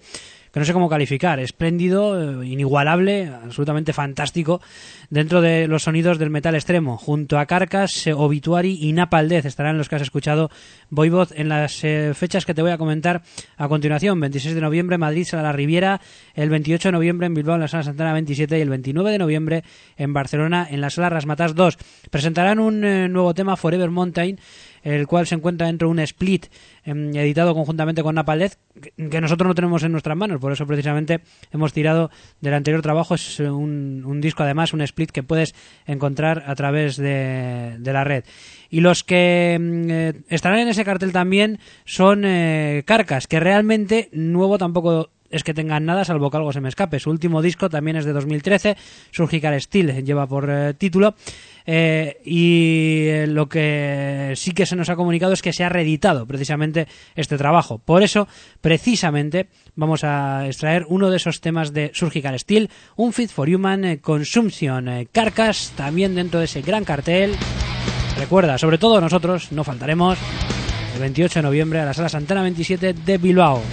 que no sé cómo calificar, espléndido, inigualable, absolutamente fantástico dentro de los sonidos del metal extremo. Junto a Carcass, Obituary y Napalm Death estarán los que has escuchado, Voivod, en las eh, fechas que te voy a comentar a continuación. Veintiséis de noviembre Madrid, Sala La Riviera, el veintiocho de noviembre en Bilbao en la Sala Santana veintisiete y el veintinueve de noviembre en Barcelona en la Sala Razzmatazz dos. Presentarán un eh, nuevo tema, Forever Mountain, el cual se encuentra dentro de un split eh, editado conjuntamente con Napalm Death, que, que nosotros no tenemos en nuestras manos, por eso precisamente hemos tirado del anterior trabajo. Es un, un disco, además, un split que puedes encontrar a través de, de la red. Y los que eh, estarán en ese cartel también son eh, Carcass, que realmente nuevo tampoco es que tengan nada, salvo que algo se me escape. Su último disco también es de dos mil trece, Surgical Steel lleva por eh, título, eh, y eh, lo que sí que se nos ha comunicado es que se ha reeditado precisamente este trabajo. Por eso, precisamente, vamos a extraer uno de esos temas de Surgical Steel, un Fit for Human eh, Consumption, eh, Carcass, también dentro de ese gran cartel. Recuerda, sobre todo nosotros, no faltaremos el veintiocho de noviembre a la Sala Santana veintisiete de Bilbao.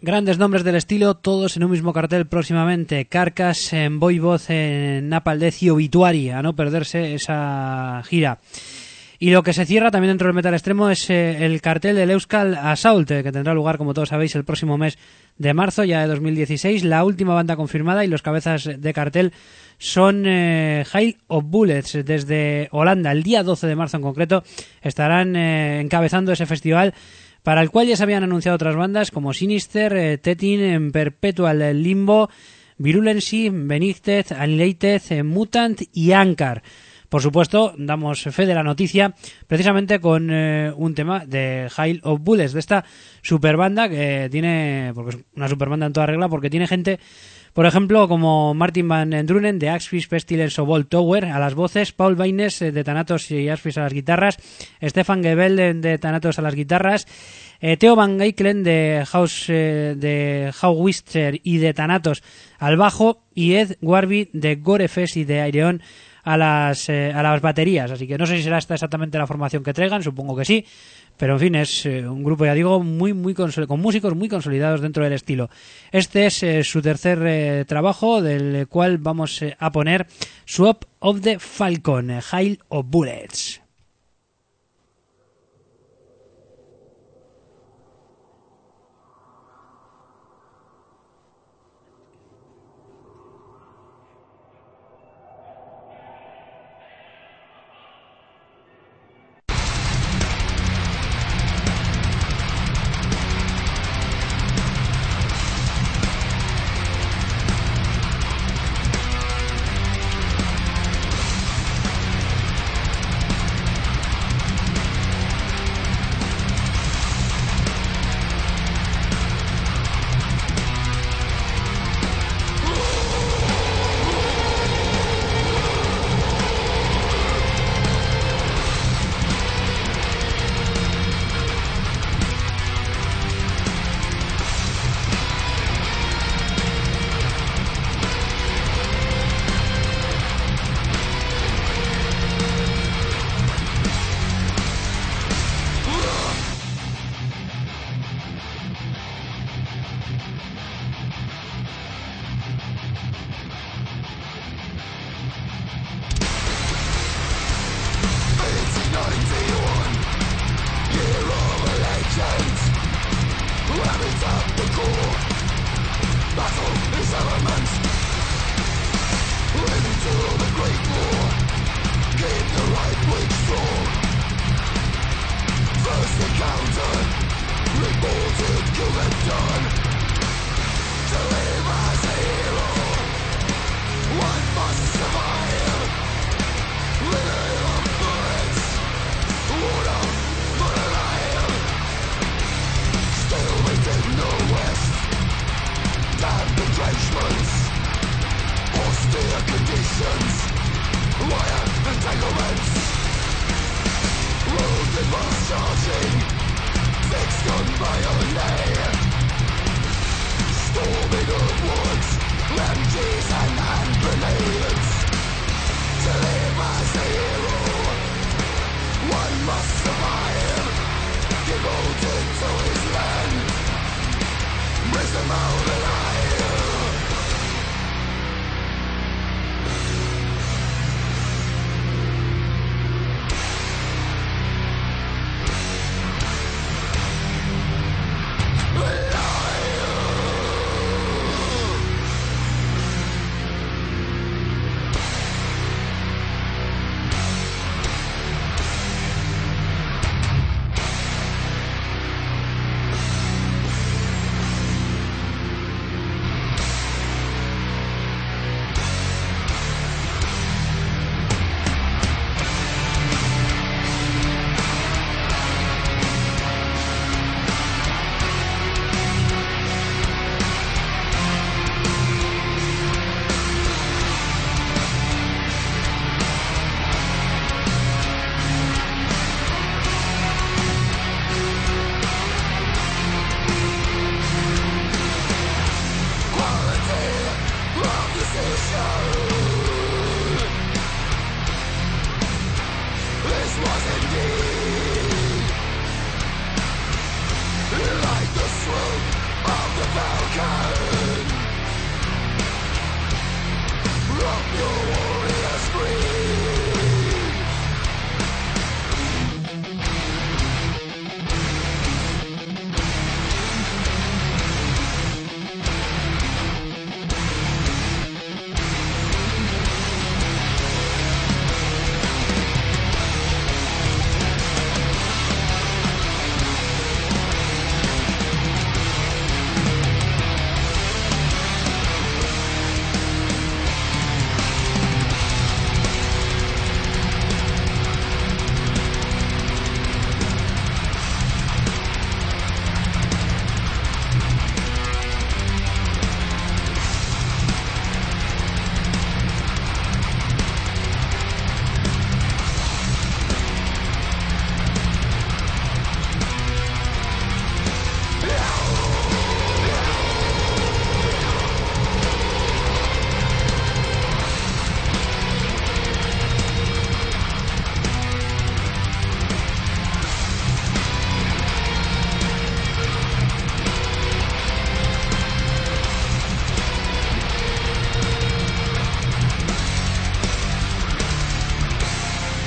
Grandes nombres del estilo, todos en un mismo cartel próximamente. Carcass, en Voivod, en Napalm Death y Obituary, a no perderse esa gira. Y lo que se cierra también dentro del metal extremo es eh, el cartel del Euskal Assault, eh, que tendrá lugar, como todos sabéis, el próximo mes de marzo, ya de dos mil dieciséis. La última banda confirmada y los cabezas de cartel son eh, Hail of Bullets, desde Holanda. El día doce de marzo en concreto estarán eh, encabezando ese festival, para el cual ya se habían anunciado otras bandas como Sinister, eh, Tetin, Perpetual Limbo, Virulency, Benigted, Annihilated, eh, Mutant y Ankar. Por supuesto, damos fe de la noticia precisamente con eh, un tema de Hail of Bullets, de esta superbanda que tiene, porque es una superbanda en toda regla, porque tiene gente, por ejemplo, como Martin Van Drunen de Axis, Pestilence o Bolt Tower a las voces, Paul Baines de Thanatos y Axis a las guitarras, Stefan Gebel de, de Thanatos a las guitarras, eh, Theo Van Geiklen de House eh, de Howwister y de Thanatos al bajo, y Ed Warby de Gorefest y de Aireon a las eh, a las baterías. Así que no sé si será esta exactamente la formación que traigan, supongo que sí, pero en fin, es eh, un grupo, ya digo, muy muy consol- con músicos muy consolidados dentro del estilo. Este es eh, su tercer eh, trabajo, del cual vamos eh, a poner Swap of the Falcon, eh, Hail of Bullets. Austere conditions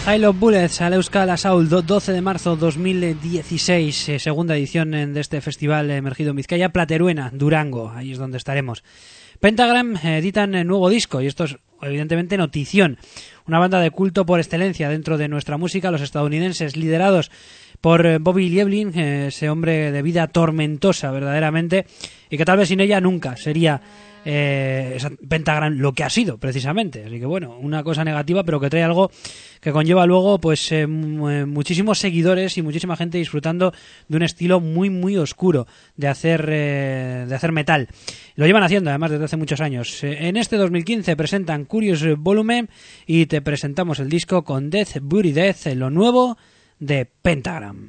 Hail of Bullets al Euskal Assault, doce de marzo dos mil dieciséis, eh, segunda edición de este festival emergido en Vizcaya, Plateruena, Durango, ahí es donde estaremos. Pentagram eh, editan el nuevo disco y esto es evidentemente notición. Una banda de culto por excelencia dentro de nuestra música, los estadounidenses, liderados por eh, Bobby Lieblin, eh, ese hombre de vida tormentosa verdaderamente, y que tal vez sin ella nunca sería eh, Pentagram lo que ha sido precisamente. Así que bueno, una cosa negativa pero que trae algo que conlleva luego pues eh, muchísimos seguidores y muchísima gente disfrutando de un estilo muy muy oscuro de hacer eh, de hacer metal. Lo llevan haciendo además desde hace muchos años. Eh, en este dos mil quince presentan Curious Volume y te presentamos el disco con Death Booty Death, lo nuevo de Pentagram.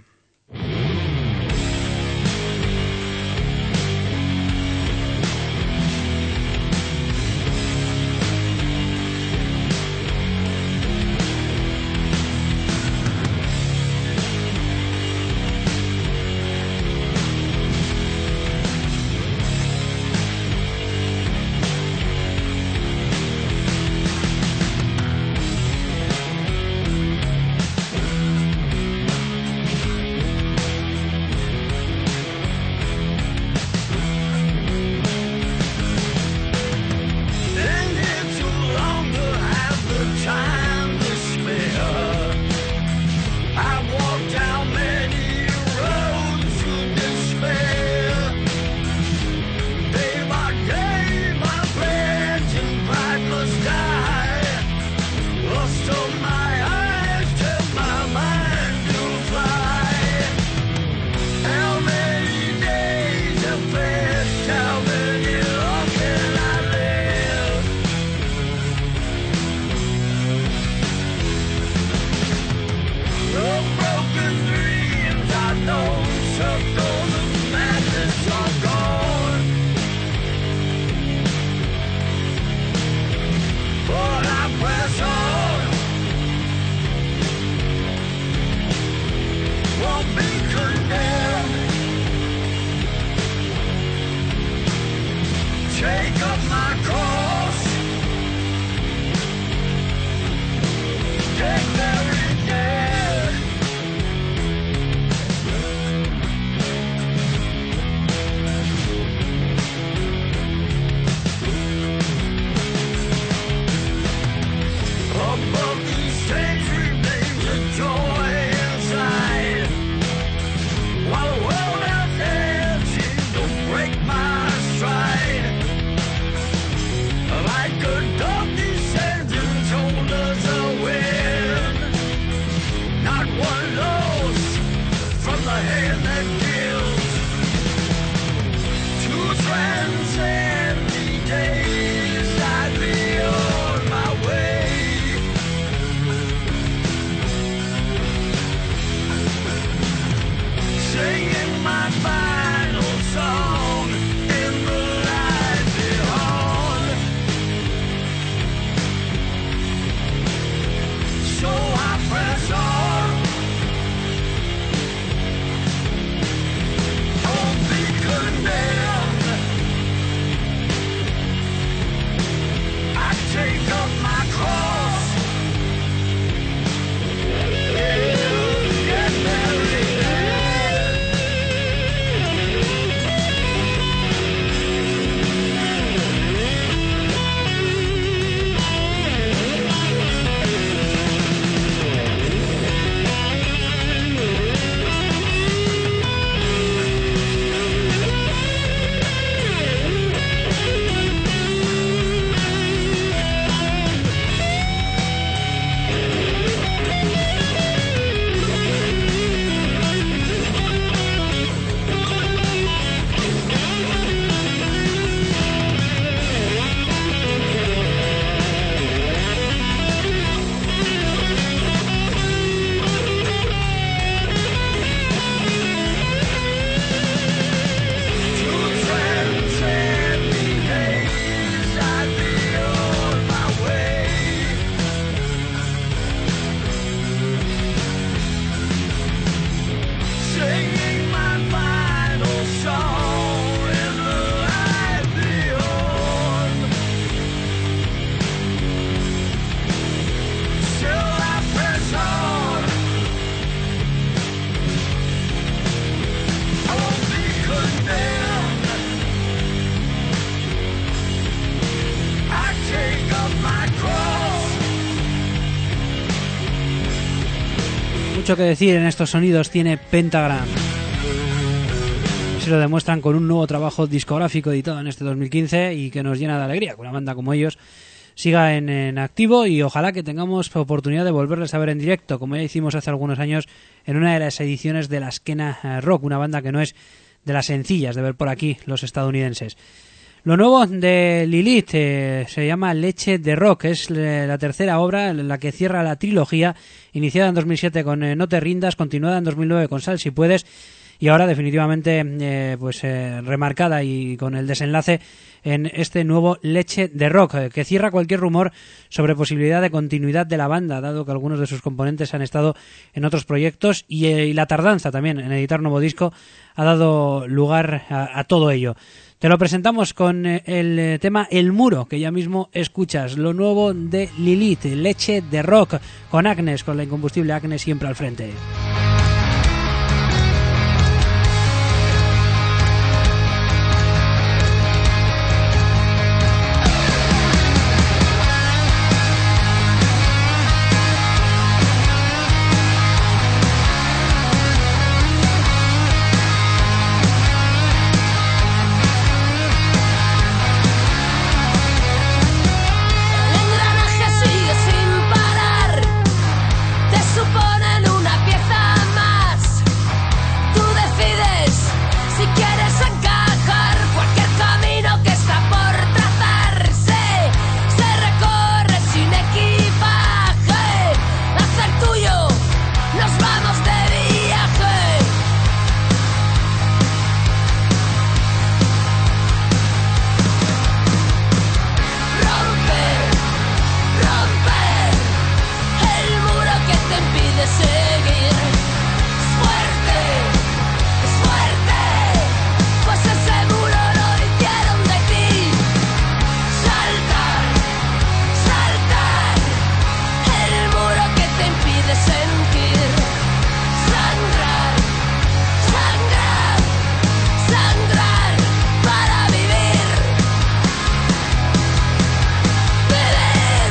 Mucho que decir en estos sonidos tiene Pentagram. Se lo demuestran con un nuevo trabajo discográfico editado en este dos mil quince y que nos llena de alegría que una banda como ellos siga en, en activo, y ojalá que tengamos oportunidad de volverles a ver en directo, como ya hicimos hace algunos años en una de las ediciones de la Esquena Rock, una banda que no es de las sencillas de ver por aquí los estadounidenses. Lo nuevo de Lilith eh, se llama Leche de Rock, es la tercera obra, la que cierra la trilogía, iniciada en dos mil siete con eh, No te rindas, continuada en dos mil nueve con Sal si puedes, y ahora definitivamente eh, pues eh, remarcada y con el desenlace en este nuevo Leche de Rock, eh, que cierra cualquier rumor sobre posibilidad de continuidad de la banda, dado que algunos de sus componentes han estado en otros proyectos, y, eh, y la tardanza también en editar nuevo disco ha dado lugar a, a todo ello. Te lo presentamos con eh, el eh, tema El Muro, que ya mismo escuchas, lo nuevo de Lilith, Leche de Rock, con Agnes, con la incombustible Agnes siempre al frente. Suponen una pieza más. Tú decides si quieres encajar. Cualquier camino que está por trazarse se recorre sin equipaje. Haz el tuyo, nos vamos de viaje. Romper, romper el muro que te impide seguir. Es fuerte, es fuerte, pues ese muro lo hicieron de ti. Saltar, saltar el muro que te impide sentir. Sangrar, sangrar, sangrar para vivir. Vivir.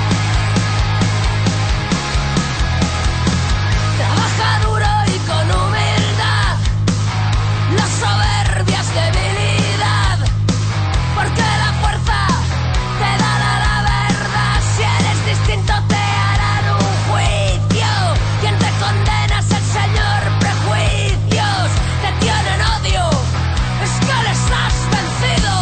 Trabaja duro y con humildad, la soberbia es debilidad, porque la fuerza te dará la verdad. Si eres distinto te harán un juicio. Quien te condena es el señor prejuicios. Te tienen odio, es que les has vencido.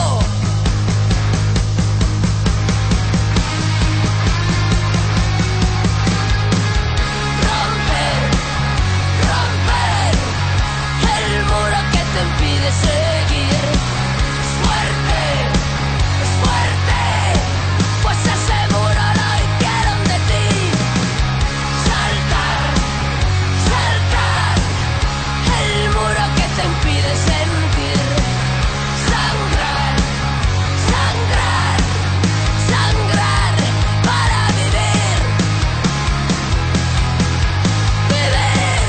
Romper, romper el muro que te impide seguir. Es fuerte, es fuerte, pues ese muro lo hicieron de ti. Saltar, saltar el muro que te impide sentir. Sangrar, sangrar, sangrar para vivir. Vivir.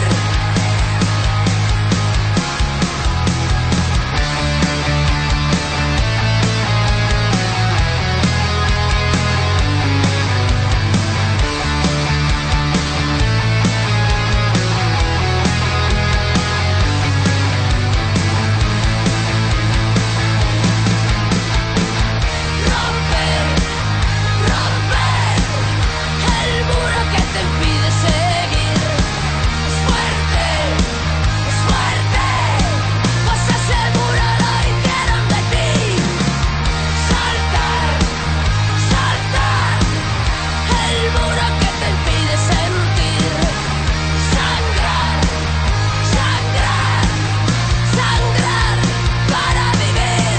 Romper, romper el muro que te impide seguir. Es fuerte, es fuerte, pues ese muro lo hicieron de ti. Saltar, saltar el muro que te impide sentir. Sangrar, sangrar, sangrar para vivir.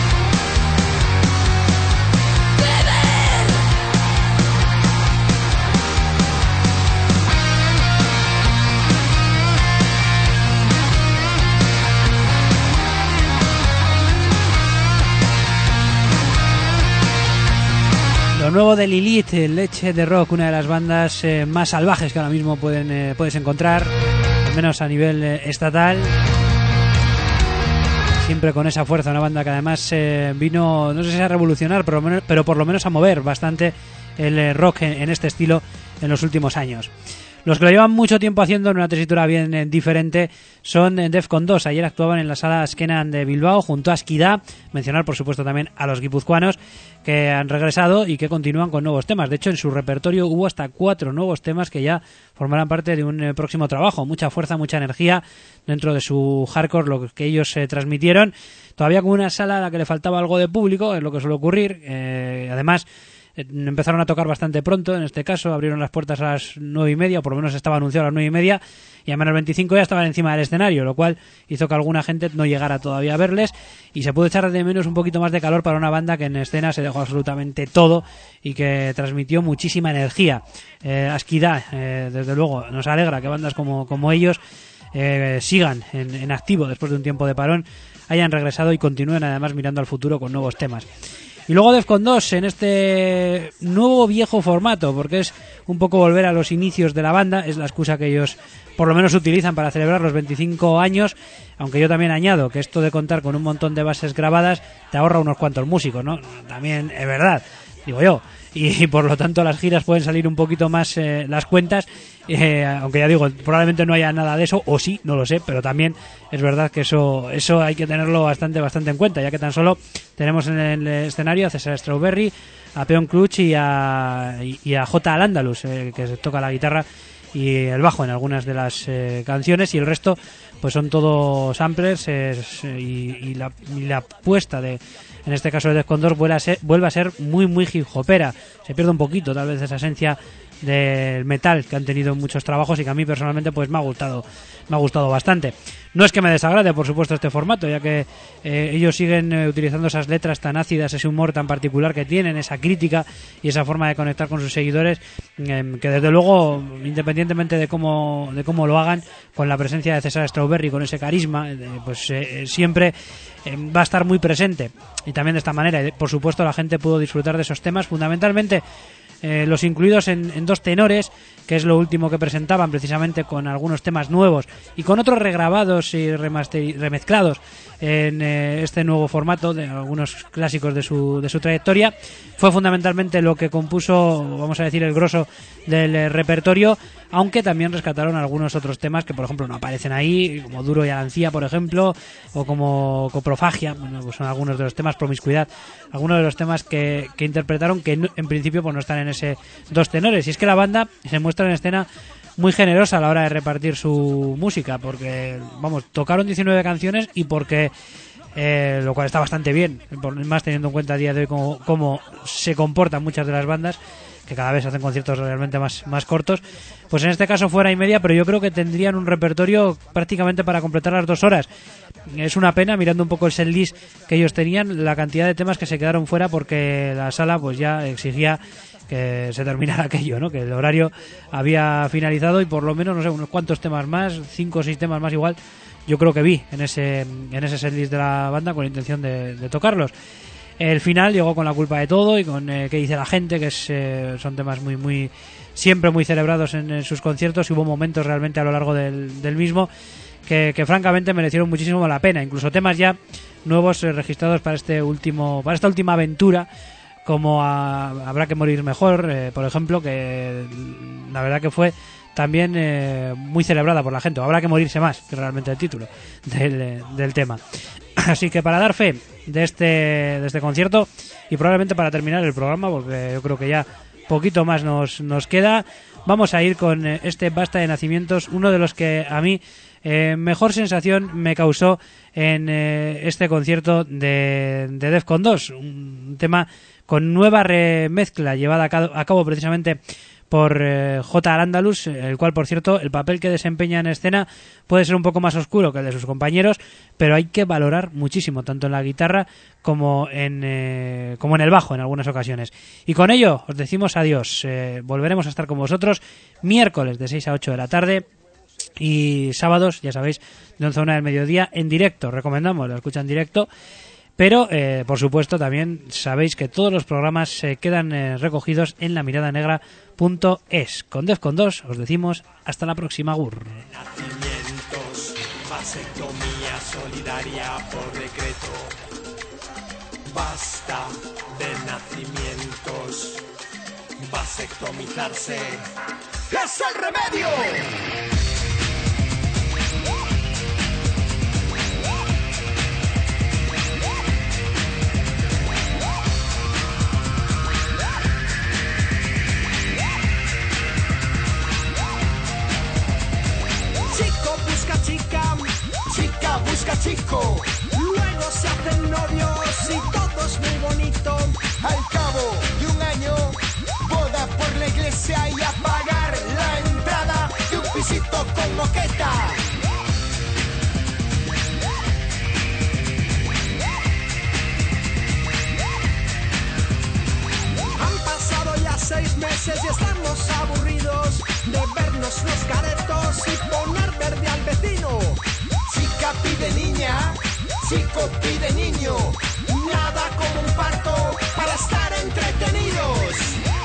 Vivir. Lo nuevo de Lilith, Leche de Rock, una de las bandas eh, más salvajes que ahora mismo pueden, eh, puedes encontrar, al menos a nivel eh, estatal. Siempre con esa fuerza, una banda que además eh, vino, no sé si a revolucionar, pero, pero por lo menos a mover bastante el eh, rock en, en este estilo en los últimos años. Los que lo llevan mucho tiempo haciendo en una tesitura bien eh, diferente son eh, Defcon dos. Ayer actuaban en la sala Azkenan de Bilbao junto a Askida. Mencionar, por supuesto, también a los guipuzcoanos que han regresado y que continúan con nuevos temas. De hecho, en su repertorio hubo hasta cuatro nuevos temas que ya formarán parte de un eh, próximo trabajo. Mucha fuerza, mucha energía dentro de su hardcore, lo que ellos eh, transmitieron. Todavía con una sala a la que le faltaba algo de público, es lo que suele ocurrir. Eh, además... Empezaron a tocar bastante pronto, en este caso abrieron las puertas a las nueve y media, o por lo menos estaba anunciado a las nueve y media, y a menos veinticinco ya estaban encima del escenario, lo cual hizo que alguna gente no llegara todavía a verles, y se pudo echar de menos un poquito más de calor para una banda que en escena se dejó absolutamente todo y que transmitió muchísima energía. Eh, Askida, eh, desde luego, nos alegra que bandas como, como ellos eh, sigan en, en activo después de un tiempo de parón, hayan regresado y continúen además mirando al futuro con nuevos temas. Y luego Defcon dos en este nuevo viejo formato, porque es un poco volver a los inicios de la banda, es la excusa que ellos por lo menos utilizan para celebrar los veinticinco años, aunque yo también añado que esto de contar con un montón de bases grabadas te ahorra unos cuantos músicos, ¿no? También es verdad, digo yo, y, y por lo tanto las giras pueden salir un poquito más eh, las cuentas, eh, aunque ya digo, probablemente no haya nada de eso, o sí, no lo sé, pero también es verdad que eso eso hay que tenerlo bastante bastante en cuenta, ya que tan solo tenemos en el escenario a César Strawberry, a Peon Clutch y a, y, y a J. Al-Andalus, eh, que toca la guitarra y el bajo en algunas de las eh, canciones, y el resto pues son todos samplers eh, y, y, la, y la puesta de, en este caso de Defcon dos, vuelve a ser, vuelve a ser muy muy hip hopera. Se pierde un poquito tal vez esa esencia del metal que han tenido en muchos trabajos y que a mí personalmente pues me ha gustado me ha gustado bastante. No es que me desagrade, por supuesto, este formato, ya que eh, ellos siguen eh, utilizando esas letras tan ácidas, ese humor tan particular que tienen, esa crítica y esa forma de conectar con sus seguidores, eh, que desde luego, independientemente de cómo de cómo lo hagan, con la presencia de César Strawberry, con ese carisma, eh, pues eh, siempre eh, va a estar muy presente. Y también de esta manera, por supuesto, la gente pudo disfrutar de esos temas, fundamentalmente Eh, los incluidos en, en dos tenores, que es lo último que presentaban, precisamente con algunos temas nuevos y con otros regrabados y remaster- remezclados en eh, este nuevo formato de algunos clásicos de su, de su trayectoria. Fue fundamentalmente lo que compuso, vamos a decir, el grosso del eh, repertorio, aunque también rescataron algunos otros temas que, por ejemplo, no aparecen ahí, como Duro y Alancía, por ejemplo, o como Coprofagia. Bueno, pues son algunos de los temas, Promiscuidad, algunos de los temas que, que interpretaron, que no, en principio pues no están en ese dos tenores. Y es que la banda se muestra en escena muy generosa a la hora de repartir su música, porque, vamos, tocaron diecinueve canciones y porque, eh, lo cual está bastante bien, más teniendo en cuenta a día de hoy cómo, cómo se comportan muchas de las bandas, que cada vez hacen conciertos realmente más, más cortos. Pues en este caso fue hora y media, pero yo creo que tendrían un repertorio prácticamente para completar las dos horas. Es una pena, mirando un poco el setlist que ellos tenían, la cantidad de temas que se quedaron fuera, porque la sala pues ya exigía que se terminara aquello, ¿no? Que el horario había finalizado y por lo menos, no sé, unos cuantos temas más, cinco o seis temas más igual, yo creo que vi en ese en ese setlist de la banda con la intención de, de tocarlos. El final llegó con La culpa de todo y con eh, qué dice la gente, que es, eh, son temas muy muy siempre muy celebrados en, en sus conciertos, y hubo momentos realmente a lo largo del, del mismo que, que francamente merecieron muchísimo la pena, incluso temas ya nuevos eh, registrados para este último para esta última aventura, como a, Habrá que morir mejor, eh, por ejemplo, que la verdad que fue también eh, muy celebrada por la gente, o Habrá que morirse más, que realmente el título del, del tema. Así que para dar fe de este, de este concierto, y probablemente para terminar el programa, porque yo creo que ya poquito más nos, nos queda, vamos a ir con este Basta de Nacimientos, uno de los que a mí eh, mejor sensación me causó en eh, este concierto de, de Defcon dos, un tema con nueva remezcla llevada a cabo, a cabo precisamente por eh, J. Al-Andalus, el cual, por cierto, el papel que desempeña en escena puede ser un poco más oscuro que el de sus compañeros, pero hay que valorar muchísimo, tanto en la guitarra como en, eh, como en el bajo en algunas ocasiones. Y con ello os decimos adiós. Eh, volveremos a estar con vosotros miércoles de seis a ocho de la tarde y sábados, ya sabéis, de once a una del mediodía en directo. Recomendamos la escucha en directo. Pero, eh, por supuesto, también sabéis que todos los programas se eh, quedan eh, recogidos en la mirada negra punto es. Con Defcon dos os decimos hasta la próxima. Gur. Nacimientos, vasectomía solidaria por decreto. Basta de nacimientos. vasectomizarse es el remedio. Chico busca chica, Chica busca chico, luego se hacen novios y todo es muy bonito. al cabo de un año, boda por la iglesia y a pagar la entrada de un pisito con moqueta. Han pasado ya seis meses y estamos aburridos de vernos los caretos y poner verde al vecino. Chica pide niña, chico pide niño, nada como un parto para estar entretenidos.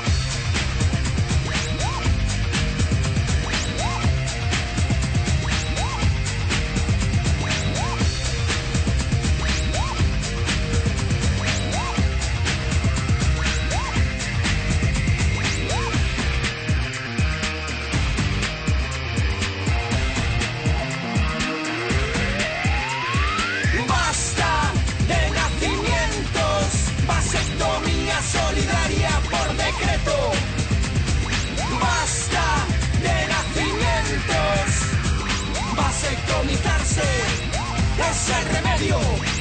Basta de nacimientos, vasectomía solidaria por decreto. Basta de nacimientos, vasectomizarse es el remedio.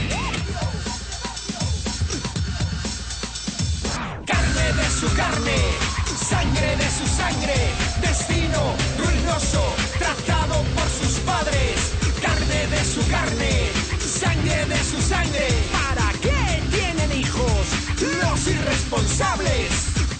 Carne de su carne, sangre de su sangre, destino ruinoso trazado por sus padres. Carne de su carne, sangre de su sangre. ¿Para qué tienen hijos? Los irresponsables.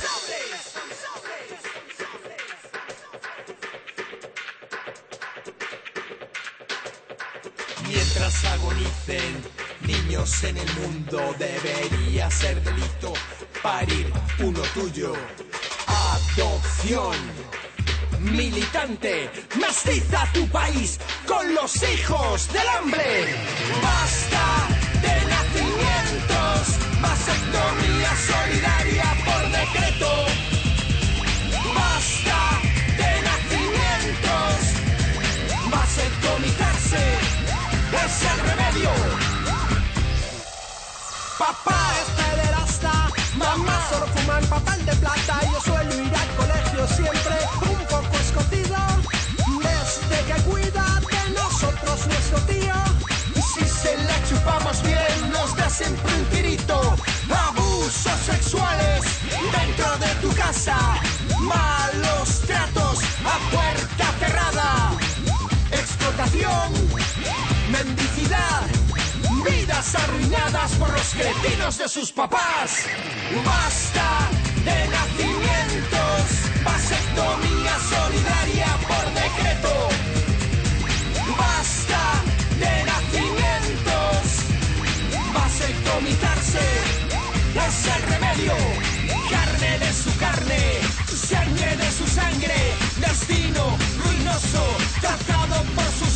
Mientras agonicen niños en el mundo, debería ser delito parir uno tuyo. Adopción. Militante, mestiza tu país con los hijos del hambre. Basta de nacimientos, vasectomía solidaria por decreto. Basta de nacimientos, vasectomizarse es el remedio. Papá Es pederasta, mamá solo fuman papel de plata. Yo suelo ir al colegio siempre un poco escondido, desde que cuida de nosotros nuestro tío. y si se la chupamos bien nos da siempre un tirito. Abusos sexuales dentro de tu casa, malos tratos a puerta cerrada, explotación, mendicidad, vidas arruinadas por los cretinos de sus papás. Basta de nacimientos, vasectomía solidaria por decreto. Basta de nacimientos, vasectomizarse es el remedio. Carne de su carne, sangre de su sangre, destino ruinoso trazado por sus